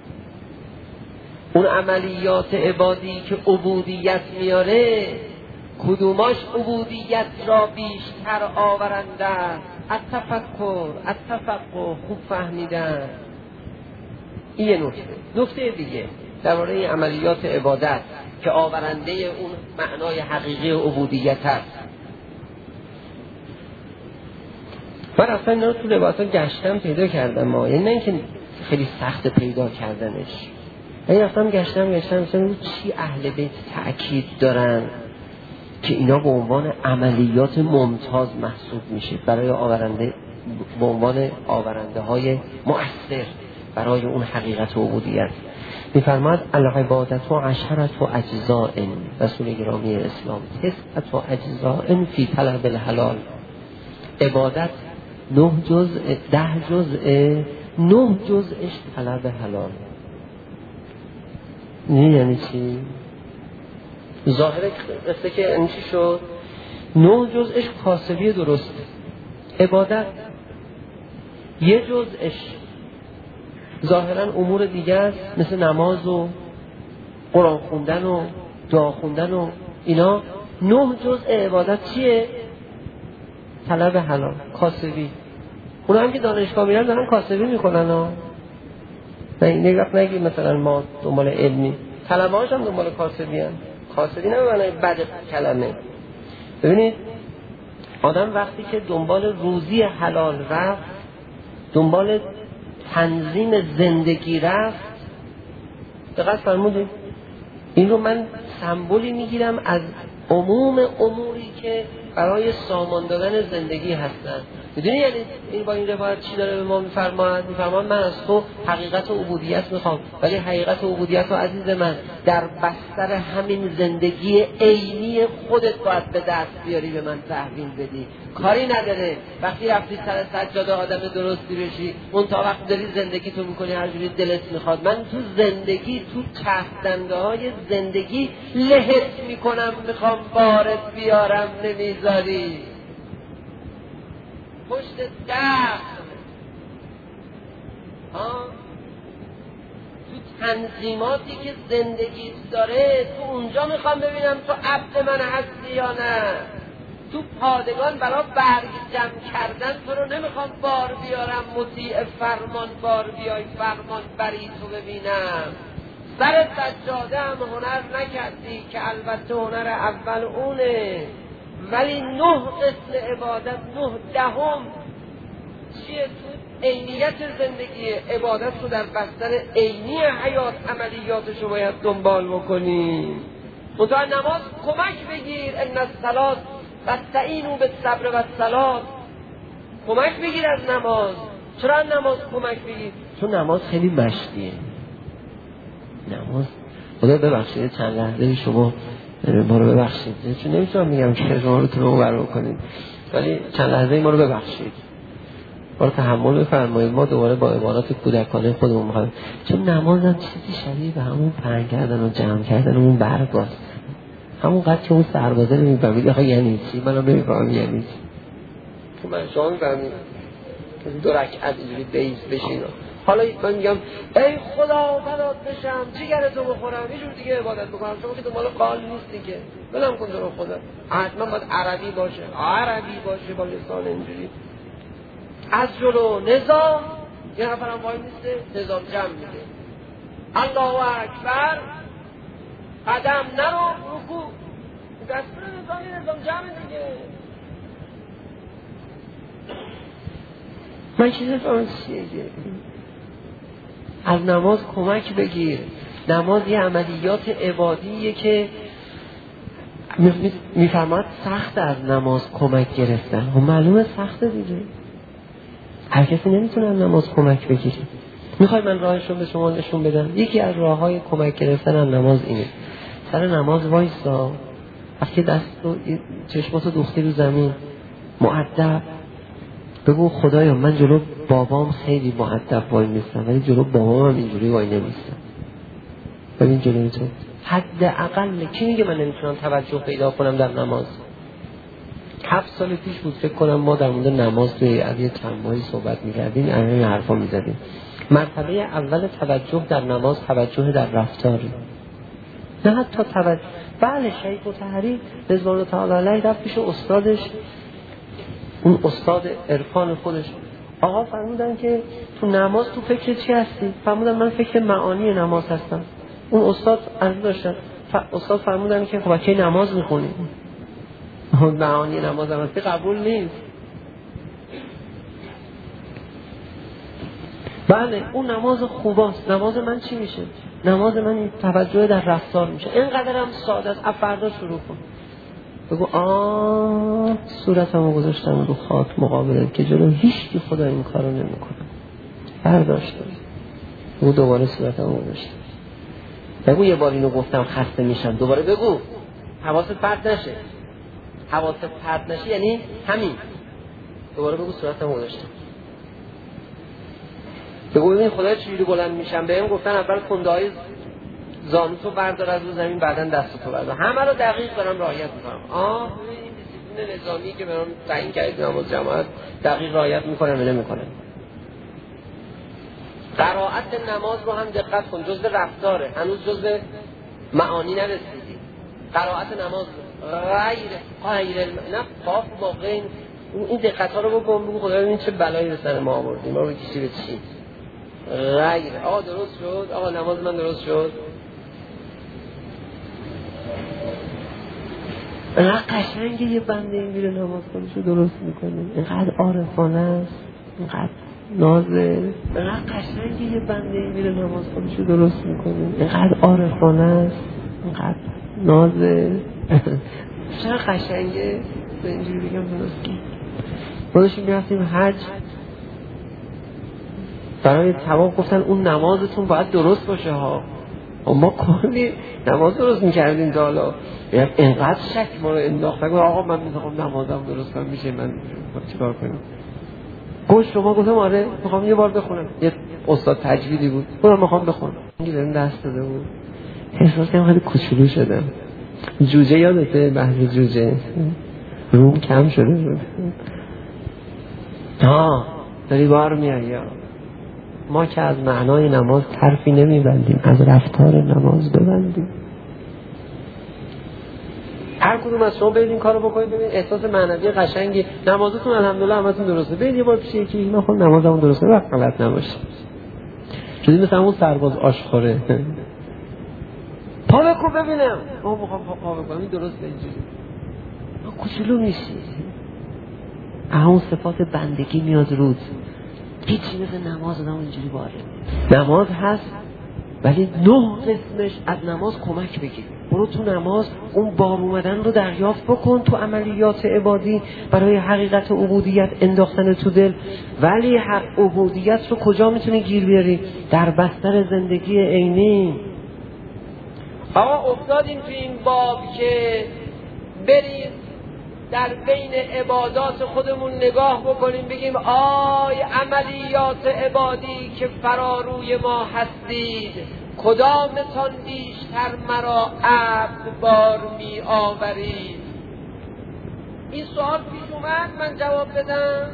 اون عملیات عبادی که عبودیت میاره، کدوماش عبودیت را بیشتر آورنده است؟ التفکر خوب فهمیدن. این یه نکته دیگه درباره عملیات عبادت که آورنده اون معنای حقیقی عبودیت است. من اصلا اینا رو تو لباسا گشتم پیدا کردم، یعنی نه اینکه خیلی سخت پیدا کردنش، یعنی رفتم گشتم مثلا چی اهل بیت تأکید دارن که اینا به عنوان عملیات ممتاز محسوب میشه برای آورنده، به عنوان آورنده های مؤثر برای اون حقیقت عبودیت. میفرماد العبادت و 10 اجزاء، رسول گرامی اسلام 9 اجزاء فی طلب الحلال. عبادت 9 جزء، 10 جزء، 9 جزءش طلب حلال. یعنی چی؟ ظاهر قصه که این چی شد؟ 9 جزءش کاسبی درسته. عبادت 1 جزءش ظاهرا امور دیگه است، مثل نماز و قرآن خوندن و دعا خوندن و اینا. 9 جزء عبادت چیه؟ طلب حلال، کاسبی. اونا هم که دانشگاه میرن دارن کاسبی میکنن ها. نگاه نگید مثلا ما دنبال علمی، کلمه هاش هم دنبال کاسبی هم. کاسبی نه به معنی بد کلمه. ببینید آدم وقتی که دنبال روزی حلال رفت، دنبال تنظیم زندگی رفت، دقت فرمودید؟ این رو من سمبولی میگیرم از عموم اموری که برای سامان دادن زندگی هستن. میدونی یعنی این با این روایت چی داره به ما میفرماید؟ من از تو حقیقت و عبودیت میخوام، ولی حقیقت و عبودیت رو عزیز من در بستر همین زندگی عینی خودت باید به دست بیاری، به من تحویل بدی. کاری نداره وقتی رفتی سر سجاده آدم درستی بشی، اون تا وقت داری زندگی تو میکنی هر جوری دلت میخواد. من تو زندگی، تو چهدنده های زندگی لهت میکنم، میخوام بارت بیارم، نمیذاری. پشت دست تو تنظیماتی که زندگی داره، تو اونجا میخوام ببینم تو عبد من هستی یا نه. تو پادگان برای برگ جمع کردن تو رو نمیخوام بار بیارم، مطیع فرمان بار بیای، فرمان بری تو ببینم. سر سجاده هم هنر نکردی که البته هنر اول اونه، ولی 9 قسم عبادت، 9 دهم چیه؟ تو عینیت زندگی عبادت رو در بستر عینی حیات عملیاتش رو باید دنبال بکنی. منتها نماز کمک بگیر، ان الصلاة واستعینوا بالصبر والصلاة. کمک بگیر از نماز. چرا نماز کمک بگیر؟ چون نماز خیلی مشتیه. نماز خدا ببخشید چند لحظه شما ما رو ببخشید، چون نمیتونم میگم که شما رو تو برو کنید، ولی چند لحظه ما رو ببخشید، ما رو تحمل بفرمایید. ما دوباره با عبارات کودکانه خودمون میخوایم، چون نماز هم چیزی شبیه به همون پهن کردن و جمع کردن و اون همون قد که اون سربازه نمیفهمید آخه یعنی چی، منم نمیفهمم یعنی چی. تو من شما میفهمید دو رکعت اینجوری بیس بشین. حالا من میگم ای خدا فدات بشم جیگرتو بخورم یه جور دیگه عبادت بکنم، شما که دنبال قال نیستی که بلم کن تو رو خدا. حتما باید عربی باشه با لسان اینجوری از جلو نظام. یه نفرم وای میسته نظام جمع میده الله اکبر قدم نرو رکوع، دستور نظام جمع دیگه. من چیزی فهمم چیه از نماز کمک بگیر. نماز یه عملیات عبادیه که میفرماد سخت از نماز کمک گرفتن. و معلومه سخته دیگه، هر کسی نمیتونه نماز کمک بگیره. میخوای من راهشون به شما نشون بدم؟ یکی از راههای کمک گرفتن از نماز اینه، سر نماز وایسا، وقتی دست رو چشماتو دوختی رو زمین مؤدب بگو خدایا من جلو بابام خیلی مؤدب وای میستم ولی جلو بابام هم اینجوری وای نمیستم. ببین جلوی تو حداقل کی میگه من نمیتونم توجه پیدا کنم در نماز؟ 7 سال پیش بود فکر کنم ما در مورد نماز توی یه تنباهی صحبت میکردیم، این حرفا میزدیم. مرتبه اول توجه در نماز توجه در رفتاری، نه حتی توجه. بله شیخ مطهری رضوان الله تعالی علیه رفت پیش استادش، اون استاد عرفان خودش. آقا فرمودن که تو نماز تو فکر چی هستی؟ فرمودن من فکر معانی نماز هستم. اون استاد عرض داشتن، استاد فرمودن که خب کی نماز میخونی؟ معانی نماز هم هستی قبول نیست. بله اون نماز خوباست. نماز من چی میشه؟ نماز من این توجه در رفتار میشه. اینقدرم ساده است. فردا شروع کن بگو صورتمو گذاشتم رو خاک مقابلت که جلو هیچ کی خدا این کارو نمیکنه. برداشت بگو دوباره صورتمو گذاشتم. بگو یه بار اینو گفتم خسته میشم، دوباره بگو حواست پرت نشه. حواست پرت نشه یعنی همین. دوباره بگو صورتمو گذاشتم. بگو ببین خدا چجوری بلند میشم. بهم گفتن اول کنده‌های زانوتو بردار از رو زمین، بعداً دستتو بردار. همه رو دقیق دارم رعایت میکنم. این دیسیپلین نظامی که برام تعیین کردید نماز جماعت دقیق رعایت میکنم یا نمیکنم. قرائت نماز رو هم دقت کن، جزء رفتاره، هنوز جزء معانی نرسیدی. قرائت نماز غیر نه قاف با غین، این دقت ها رو بکن. بگو خدا ببین چه بلایی به سر ما آوردیم، ما رو کشی به چی غیر. آقا درست شد، آقا نماز من درست شد. اینقدر قشنگه یه بنده این میره نماز خودشو درست میکنه، اینقدر عارفانه است، اینقدر نازه. اینقدر قشنگه یه بنده این میره نماز خودشو درست میکنه، اینقدر عارفانه است، اینقدر نازه. چرا قشنگه؟ به اینجوری بگم درست کنم. ما داشتیم میرفتیم حج، برای ثواب گفتن اون نمازتون باید درست باشه ها. ما کلی نماز درست میکردیم تا حالا، اینقدر شک ما رو انداخت. آقا من میخوام نمازم درست کنم، میشه من چیکار کنم؟ گوش شما گفتم آره میخوام یه بار بخونم. یه استاد تجویدی بود گفتم میخوام بخونم، بهم دست داده بود. احساس کردم خیلی کوچولو شدم. جوجه یادته؟ بحث جوجه روم کم شده بود. داری بار میاری. ما که از معنای نماز طرفی نمیبندیم، از رفتار نماز ببندیم. هر کدوم از شما برید این کارو بکنید، ببین احساس معنوی قشنگی. نمازتون الحمدلله همتون درسته. برید یه بار پیش یکی من خود نمازمون درسته وقت غلط نباشه. شدی مثلا اون سرباز آشخوره پا بکن ببینم. ما میخوام پا بکنم این درسته اینجوری. کوچولو میشی. اون صفات بندگی میاد رود. هیچی مثل نماز آدم اینجوری باره. نماز هست ولی 9 قسمش از نماز کمک بگیر. برو تو نماز اون بار اومدن رو دریافت بکن تو عملیات عبادی برای حقیقت عبودیت انداختن تو دل. ولی عبودیت رو کجا میتونی گیر بیاری؟ در بستر زندگی عینی. آقا افتادیم تو این باب که بریم در بین عبادات خودمون نگاه بکنیم بگیم آی عملیات عبادی که فراروی ما هستید، کدامتان بیشتر مرا عبد بار می آورید؟ این سوال پیش اومد من جواب بدم،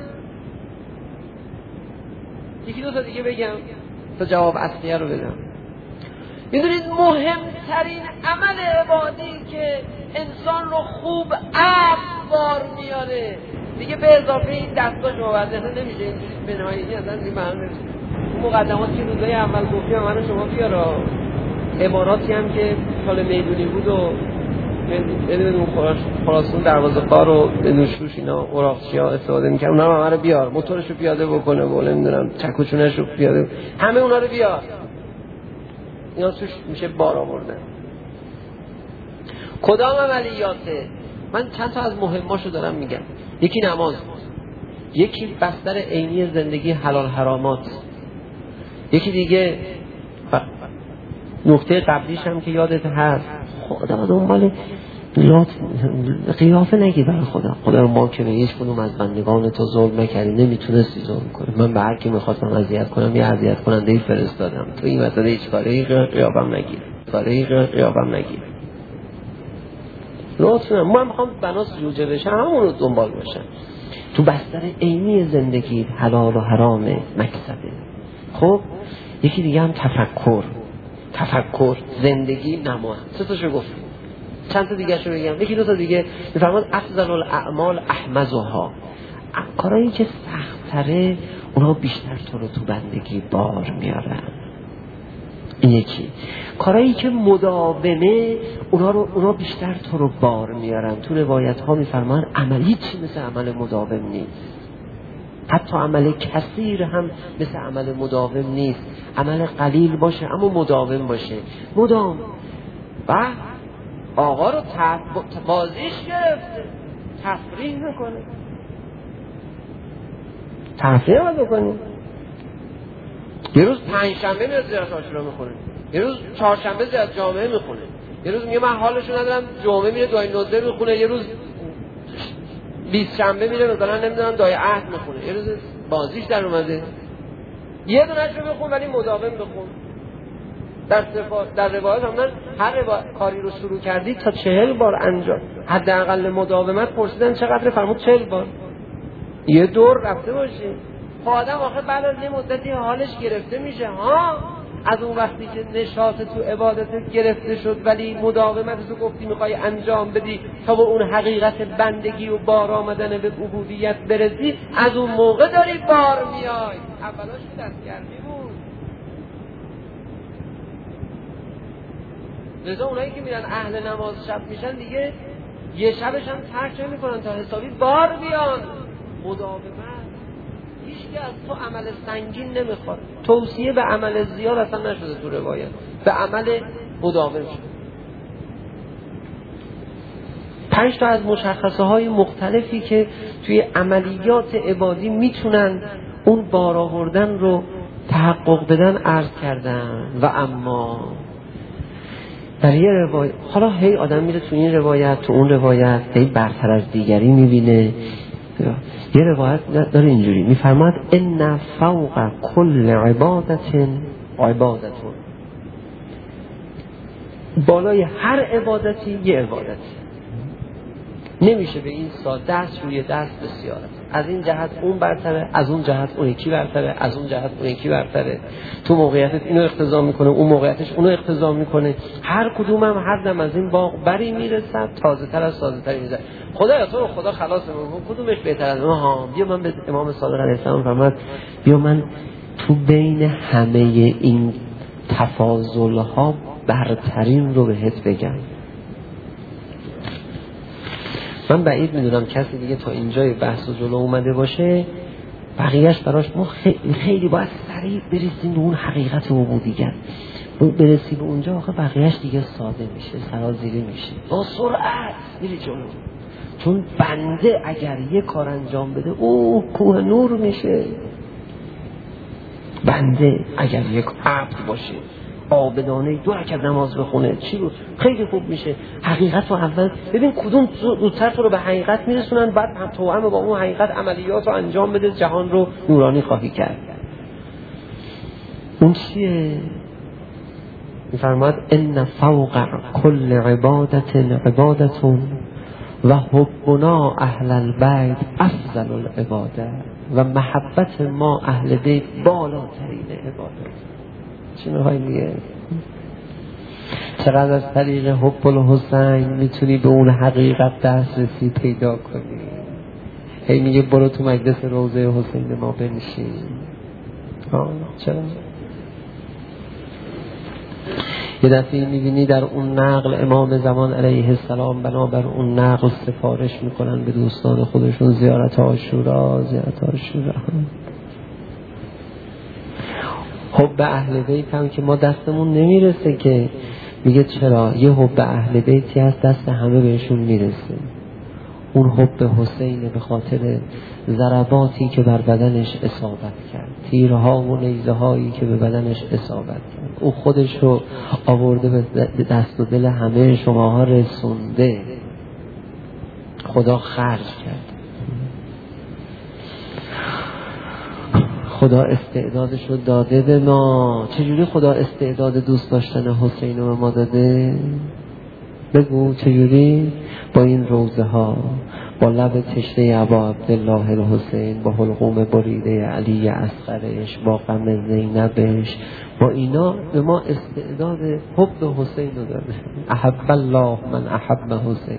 یکی دو تا دیگه بگم تا جواب اصلیه رو بدم. میدونید مهمترین عمل عبادی که انسان رو خوب عقل بار میاره دیگه به اضافه این دستا شما بعد اصلا نمیشه اینجوری بنهایتی اصلا این معنی نمیشه. اون مقدماتی که روزای اول گفتی من شما بیارا، عباراتی هم که سال میدونی بود و بدون خلاصون دروازه کار و بدون شوش اینا اوراقچی ها استفاده میکنم، اونا رو بیار، موتورش رو پیاده بکنه و نمیدونم چکوچونش رو پیاده، همه اونا رو بیار، اینا توش میشه بار آوردن. کدام عملیاته؟ من چند تا از مهماشو دارم میگم. یکی نماز، یکی بستر عینی زندگی حلال حرامات، یکی دیگه نکته قبلیش هم که یادت هست خدا دنبال قیافه نگی برای خدا رو ما که به هیچ کدوم از بندگان تو ظلم نکردی، نمیتونستی ظلم کنی، من به هر کی میخواستم اذیت کنم یه اذیت کننده فرستادم، تو این مسئله هیچ کاری قیافم نگیر لطفا من میخوام بناس جوجه بشم همون رو دنبال باشم. تو بستر عینی زندگی حلال و حرام مکسبه. خب یکی دیگه هم تفکر زندگی نماز، سه تاشو گفتم، چند تا دیگه شو بگم، یکی دو تا دیگه میفرماد افضل الاعمال احمزها، کارهایی که سخت تره اونا بیشتر تو رو تو بندگی بار میارن. این یکی کارهایی که مداومه اونا بیشتر تو رو بار میارن. تو روایت ها میفرمان عملی چی مثل عمل مداوم نیست، حتی عمل کثیر هم مثل عمل مداوم نیست. عمل قلیل باشه اما مداوم باشه، مدام. و آقا رو بازیش گرفته، تفریح میکنه، تفریح میکنه. یه روز پنجشنبه میاد زیارت عاشورا میخونه، یه روز چهارشنبه زیارت جامعه میخونه، یه روز میگه من حالشو ندارم جمعه میره دعای نوزه میخونه، یه روز 20 شنبه میره مثلا نمیدونم دعای عهد میخونه، یه روز بازیش در اومده. یه دونهش رو بخون ولی مداوم بخون. در روایت هم هر کاری رو شروع کردی تا 40 بار انجام، حداقل مداومت پرسیدن چقدر، فرمود 40 بار. یه دور رفته باشی. آدم آخه بعد از یه مدتی حالش گرفته میشه ها، از اون وقتی که نشاط تو عبادت گرفته شد ولی مداومت تو گفتی میخوای انجام بدی تا به اون حقیقت بندگی و بار آمدن به عبودیت برسی، از اون موقع داری بار میای. اولاش که دستگردی بود. لذا اونایی که میرن اهل نماز شب میشن دیگه یه شبش هم ترک نمی کنن تا حسابی بار بیان. مداومت هیچ که از تو عمل سنگین نمیخواد. توصیه به عمل زیاد اصلا نشده تو روایت، به عمل مداوم شده. 5 تا از مشخصه های مختلفی که توی عملیات عبادی میتونن اون بار آوردن رو تحقق بدن عرض کردن. و اما در یه روایت حالا هی آدم میره تو این روایت تو اون روایت هی برتر از دیگری میبینه. یه روایت داره اینجوری میفرماد ان فوق کل عبادتون، بالای هر عبادتی یه عبادتی. نمیشه به این دست روی دست بسیار، از این جهت اون برتره، از اون جهت اون یکی برتره، از اون جهت اون یکی برتره. تو موقعیتت اینو اقتضا میکنه، اون موقعیتش اونو اقتضا میکنه. هر کدوم هم هر دم از این باغ بری میرسد، تازه تر از تازه تر میرسد. خدایا تو خدا خلاصمون کن، کدومش بهتر از اون؟ ها بیا من به امام صادق علیه السلام فرمود بیا من تو بین همه این تفاضل ها برترین رو بهت بگم. من بعید میدونم کسی دیگه تا اینجای بحث و جلو اومده باشه بقیهش براش ما خیلی باید سریع برسیم به اون حقیقت عبودیت. برسی به اونجا آخه بقیهش دیگه ساده میشه، سرازیری میشه، با سرعت میری جلو. چون بنده اگر یه کار انجام بده کوه نور میشه. بنده اگر یک عبد باشه عابدانه 2 رکعت نماز بخونه چی رو خیلی خوب میشه. حقیقت رو اول ببین کدوم زودتر تو رو به حقیقت میرسونن، بعد هم توأم با اون حقیقت عملیات رو انجام بده، جهان رو نورانی خواهی کرد. اون چیه؟ میفرماد ان فوق کل عبادتون و حبنا اهل البیت افضل العباده و محبت ما اهل بیت بالاترین عبادت. چی میخوای میگه؟ چقدر از طریق حب الحسین میتونی به اون حقیقت دسترسی پیدا کنی. هی میگه برو تو مجلس روضه حسین ما بنشین. چرا؟ یه دفعه میبینی در اون نقل امام زمان علیه السلام بنابر اون نقل سفارش میکنن به دوستان خودشون زیارت عاشورا. حب اهل بیت هم که ما دستمون نمیرسه که، میگه چرا؟ یه حب اهل بیتی هست دست همه بهشون میرسه. اون حب حسین به خاطر ضرباتی که بر بدنش اصابت کرد، تیرها و نیزه هایی که به بدنش اصابت کرد، او خودش رو آورده به دست و دل همه شماها رسونده. خدا خرج کرد، خدا استعدادش رو داده به ما. چجوری خدا استعداد دوست داشتن حسین رو به ما داده؟ بگو چجوری؟ با این روزه ها، با لب تشنه ابا عبدالله الحسین، با حلقوم بریده علی اصغرش، با غم زینبش، با اینا به ما استعداد حب حسین رو داده. احب الله من احب حسین.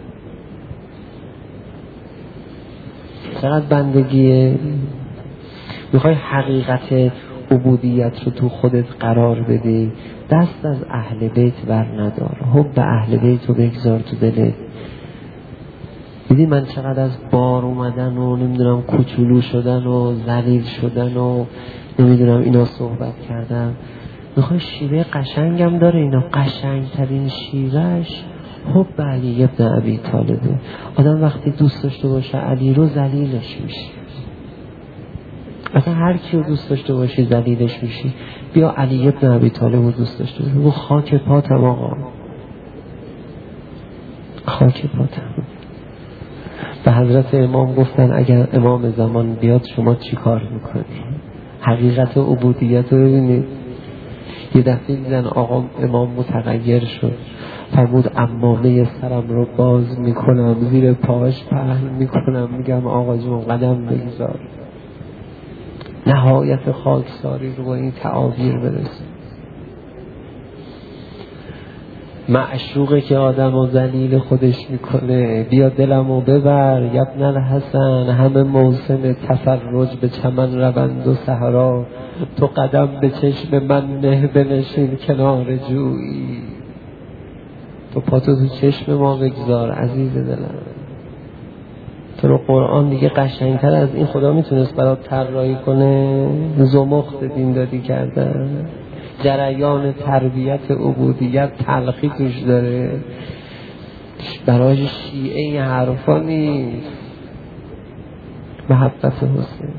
چقدر بندگیه. میخوای حقیقت عبودیت رو تو خودت قرار بدی، دست از اهل بیت بر ندار، حب اهل بیت رو بگذار تو دلت. دیدی من چقدر از بار اومدن و نمیدونم کوچولو شدن و ذلیل شدن و نمیدونم اینا صحبت کردم. میخوای شیوه قشنگم داره اینا، قشنگترین شیوهش حب علی ابن ابی طالبه. آدم وقتی دوست داشته باشه علی رو ذلیلش میشه. اصلا هر کی رو دوست داشته باشی ذلیلش میشی. بیا علی ابن ابی طالب رو دوست داشته باشی، بگو خاک پاتم آقا، خاک پاتم. به حضرت امام گفتن اگر امام زمان بیاد شما چی کار میکنی؟ حقیقت عبودیت رو ببینید. یه دفعه دیدن آقا امام متغیر شد، فرمود عمامه سرم رو باز میکنم، زیر پاش پهن میکنم، میگم آقا جون قدم بگذار. نهایت خاکساری رو با این تعابیر برسه. معشوقه که آدم و ذلیل خودش میکنه. بیا دلمو ببر یبن الحسن، همه موسم تفرج به چمن روند و صحرا، تو قدم به چشم من نه بنشین کنار جویی. تو پاتو تو چشم ما بگذار عزیز دلم. تو رو قرآن دیگه قشنگتر از این خدا میتونست برات طراحی کنه؟ زمخت دینداری کردن، جریان تربیت عبودیت تلخی توش داره، برای شیعه این حرفا نیست. محبت حسین.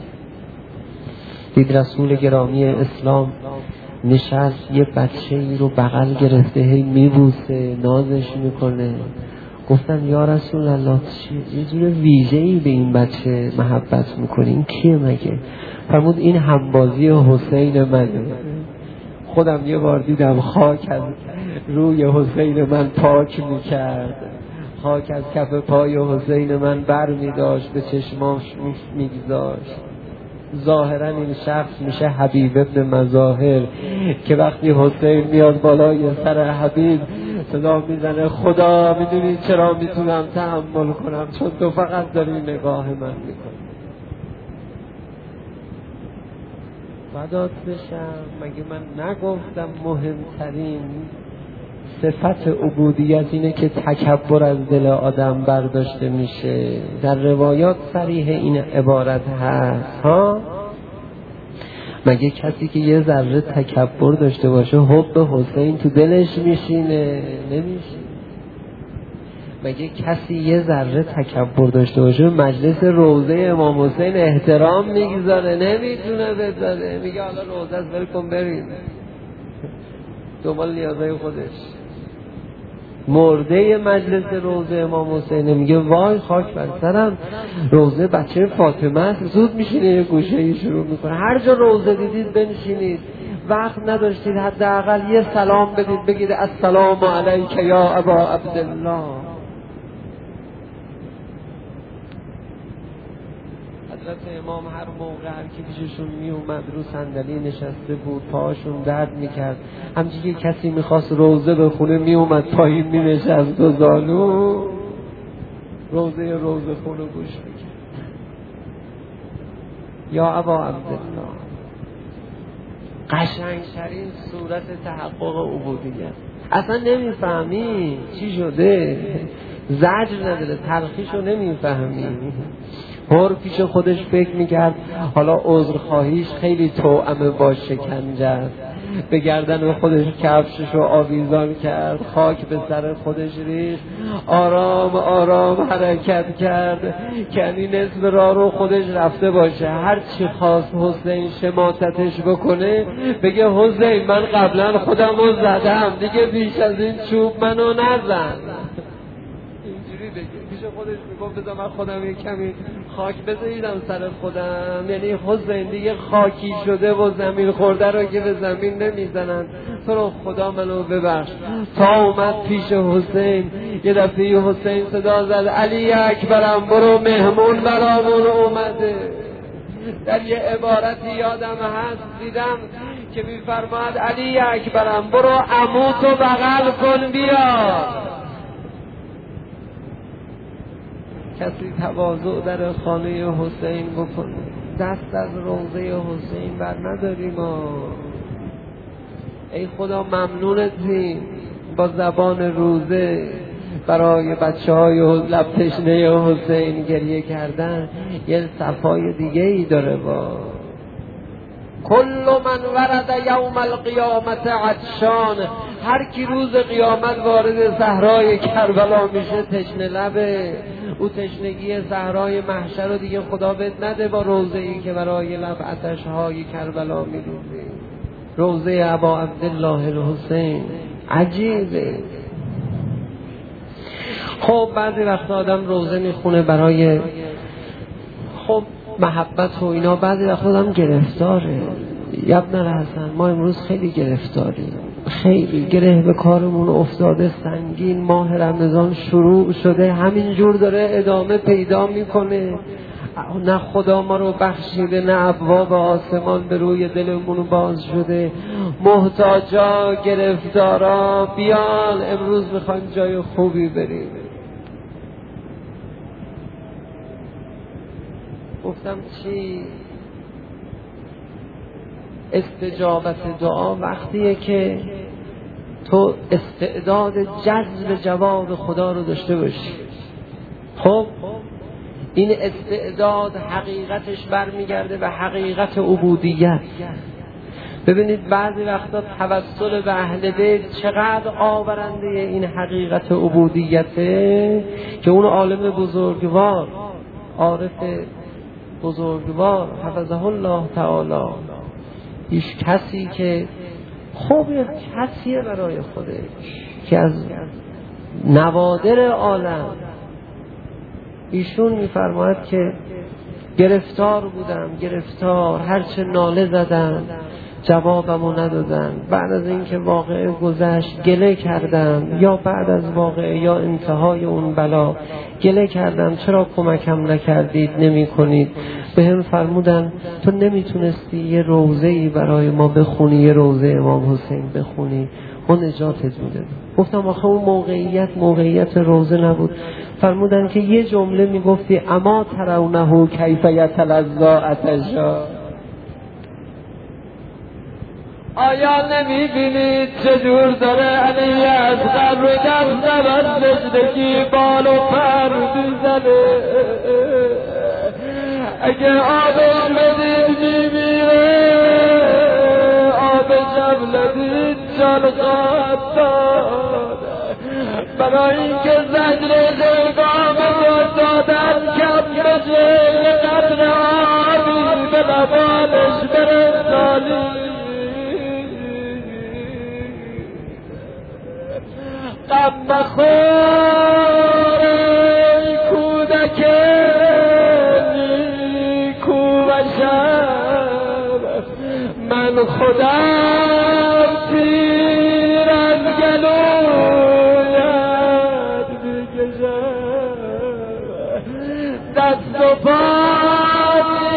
دید رسول گرامی اسلام نشست یه بچه ای رو بغل گرفته، هی میبوسه نازش میکنه. گفتن یا رسول الله یه جور ویژه‌ای به این بچه محبت میکنی، این کیه مگه؟ فرمود این همبازی حسین منه. خودم یه بار دیدم خاک از روی حسین من پاک میکرد، خاک از کف پای حسین من بر میداشت، به چشماش میگذاشت. ظاهرا این شخص میشه حبیب ابن مظاهر که وقتی حسین میاد بالای سر حبیب صدا میزنه خدا میدونی چرا میتونم تحمل کنم؟ چون تو فقط داری نگاه من میکنی. فدات بشم، مگه من نگفتم مهمترین صفت عبودیت اینه که تکبر از دل آدم برداشته میشه؟ در روایات صریح این عبارت هست ها. مگه کسی که یه ذره تکبر داشته باشه حب حسین تو دلش میشینه؟ نمیشینه. مگه کسی یه ذره تکبر داشته باشه مجلس روضه امام حسین احترام میگذاره؟ نمیتونه بذاره. میگه حالا روضه است ول کن بریم دنبال نیازهای خودش. مرده مجلس روضه امام حسین میگه وای خاک بر سرم، روضه بچه فاطمه است. زود میشینه یه گوشه‌ای شروع میکنه هر جا روضه دیدید بنشینید، وقت نداشتید حداقل یه سلام بدید، بگید السلام علیک یا ابا عبدالله. حضرت امام هر موقع هر کی پیششون می اومد رو صندلی نشسته بود، پاهاشون درد میکرد، همچنین که کسی میخواست روزه بخونه می اومد پایین می نشست و زانو روزه خونه گوش میکرد. یا ابا عبدالله، قشنگترین صورت تحقق عبودیت. اصلا نمیفهمی چی شده، زجر نداره، تلخیشو نمیفهمی. هر پیش خودش فکر میکرد حالا عذرخواهیش خیلی توأمه با شکنجه است، به گردن خودش کفششو آویزان کرد، خاک به سر خودش ریخت، آرام آرام حرکت کرد که این نصف راه رو خودش رفته باشه. هر چی خواست حسین شماتتش بکنه بگه حسین من قبلا خودم رو زدم، دیگه بیش از این چوب منو نزن. اینجوری بگه پیش خودش میگفت بذار من خودم یک کمی خاک بذارم سر خودم، یعنی حسین دیگه خاکی شده و زمین خورده رو که به زمین نمیزنن، تو رو خدا منو ببخش. تا اومد پیش حسین، یه دفعه حسین صدا زد علی اکبرم برو مهمون برامون اومده. در یه عبارتی یادم هست دیدم که میفرماد علی اکبرم برو عموتو بغل کن بیا. کسی تواضع در خانه حسین بکنه، دست از روضه حسین بر نداریم ما. ای خدا ممنونتیم با زبان روزه برای بچه های لب تشنه حسین گریه کردن یه صفای دیگه ای داره. با کل من ورد یوم القیامت عطشان، هر کی روز قیامت وارد صحرای کربلا میشه تشنه لبه. او تشنگی صحرای محشر رو دیگه خدا بهت نده با روزه ای که برای لب آتش‌های کربلا می‌ریزی. روزه ابا عبدالله الحسین عجیبه. خب بعضی وقت آدم روزه میخونه برای خب محبت و اینا، بعضی وقت آدم گرفتاره. ابن الحسن ما امروز خیلی گرفتاریم، خیلی گره به کارمون افتاده، سنگین. ماه رمضان شروع شده همینجور داره ادامه پیدا میکنه، نه خدا ما رو بخشیده نه ابواب آسمان به روی دلمون باز شده. محتاجا گرفتارا بیان، امروز میخوایم جای خوبی بریم. گفتم چی؟ استجابت دعا وقتیه که تو استعداد جذب جواب خدا رو داشته باشی. خب این استعداد حقیقتش برمیگرده به حقیقت عبودیت. ببینید بعضی وقتا توسل به اهل بیت چقدر آورنده این حقیقت عبودیته که اون عالم بزرگوار، عارف بزرگوار حفظه الله تعالی، هیچ کسی که خوب یه کسیه برای خودش که از نوادر عالم، ایشون میفرماید که گرفتار بودم، گرفتار، هرچه ناله زدم جوابمو ندادن. بعد از اینکه واقعه گذشت گله کردم، یا بعد از واقعه یا انتهای اون بلا گله کردم چرا کمکم نکردید، نمی کنید. به هم فرمودن تو نمیتونستی یه روضه‌ای برای ما بخونی، یه روضه امام حسین بخونی، ما نجاتت میدادیم. گفتم آخه اون موقعیت روضه نبود. فرمودن که یه جمله میگفتی اما ترونه کیف یتلظی عطشا، آیا نمیبینید چجور داره علی اصغر رو دست از سجدگی بال و پر میزنه؟ اگه آبش بدید میمیره، آب جبلدید جان خواهد داد. برای اینکه زجر غیبام رو دادن کم بشه، یه قدر آبی به لبانش برسانی. غم مخور ای کودک نیکو بشر، من خودم تیر از گلویت میکشم، دست و پای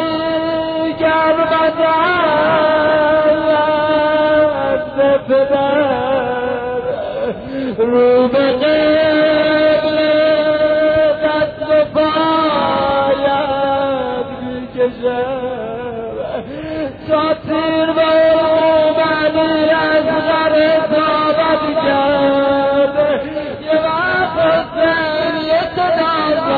رو به قبل دست و پایت میکشم تا تیر به اومدی از غر ثابت کرد یه وقت حسین یه صدا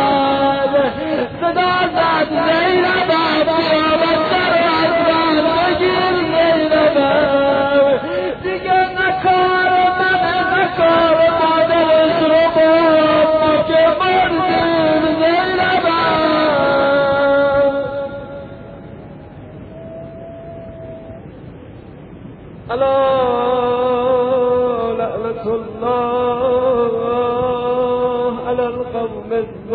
زد زینبم قیامت در حسن بگیر زینبم دیگه نکار مادرش رو با که مردیم زینبم الا لعنت الله علی القوم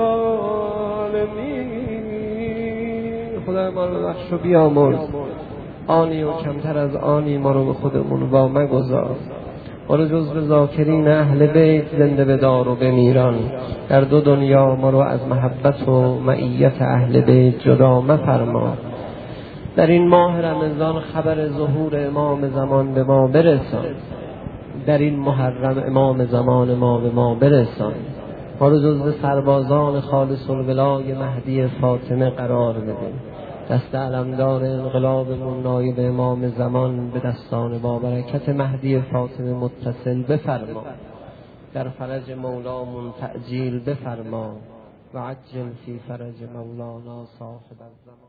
الظالمین. خدای ما رو بخش و بیامرز، آنی و کمتر از آنی ما رو به خودمون وا مگذار، ما رو جزو ذاکرین اهل بیت زنده بدار و بمیران، در دو دنیا ما رو از محبت و معیت اهل بیت جدا مفرما. در این ماه رمضان خبر ظهور امام زمان به ما برسان، در این محرم امام زمان ما به ما برسان، ما رو جزو سربازان خالص الولای مهدی فاطمه قرار بده. دست علمدار انقلابمون نایب امام زمان به دستان با برکت مهدی فاطمه متصل بفرما، در فرج مولامون تعجیل بفرما و عجل فی فرج مولانا صاحب الزمان.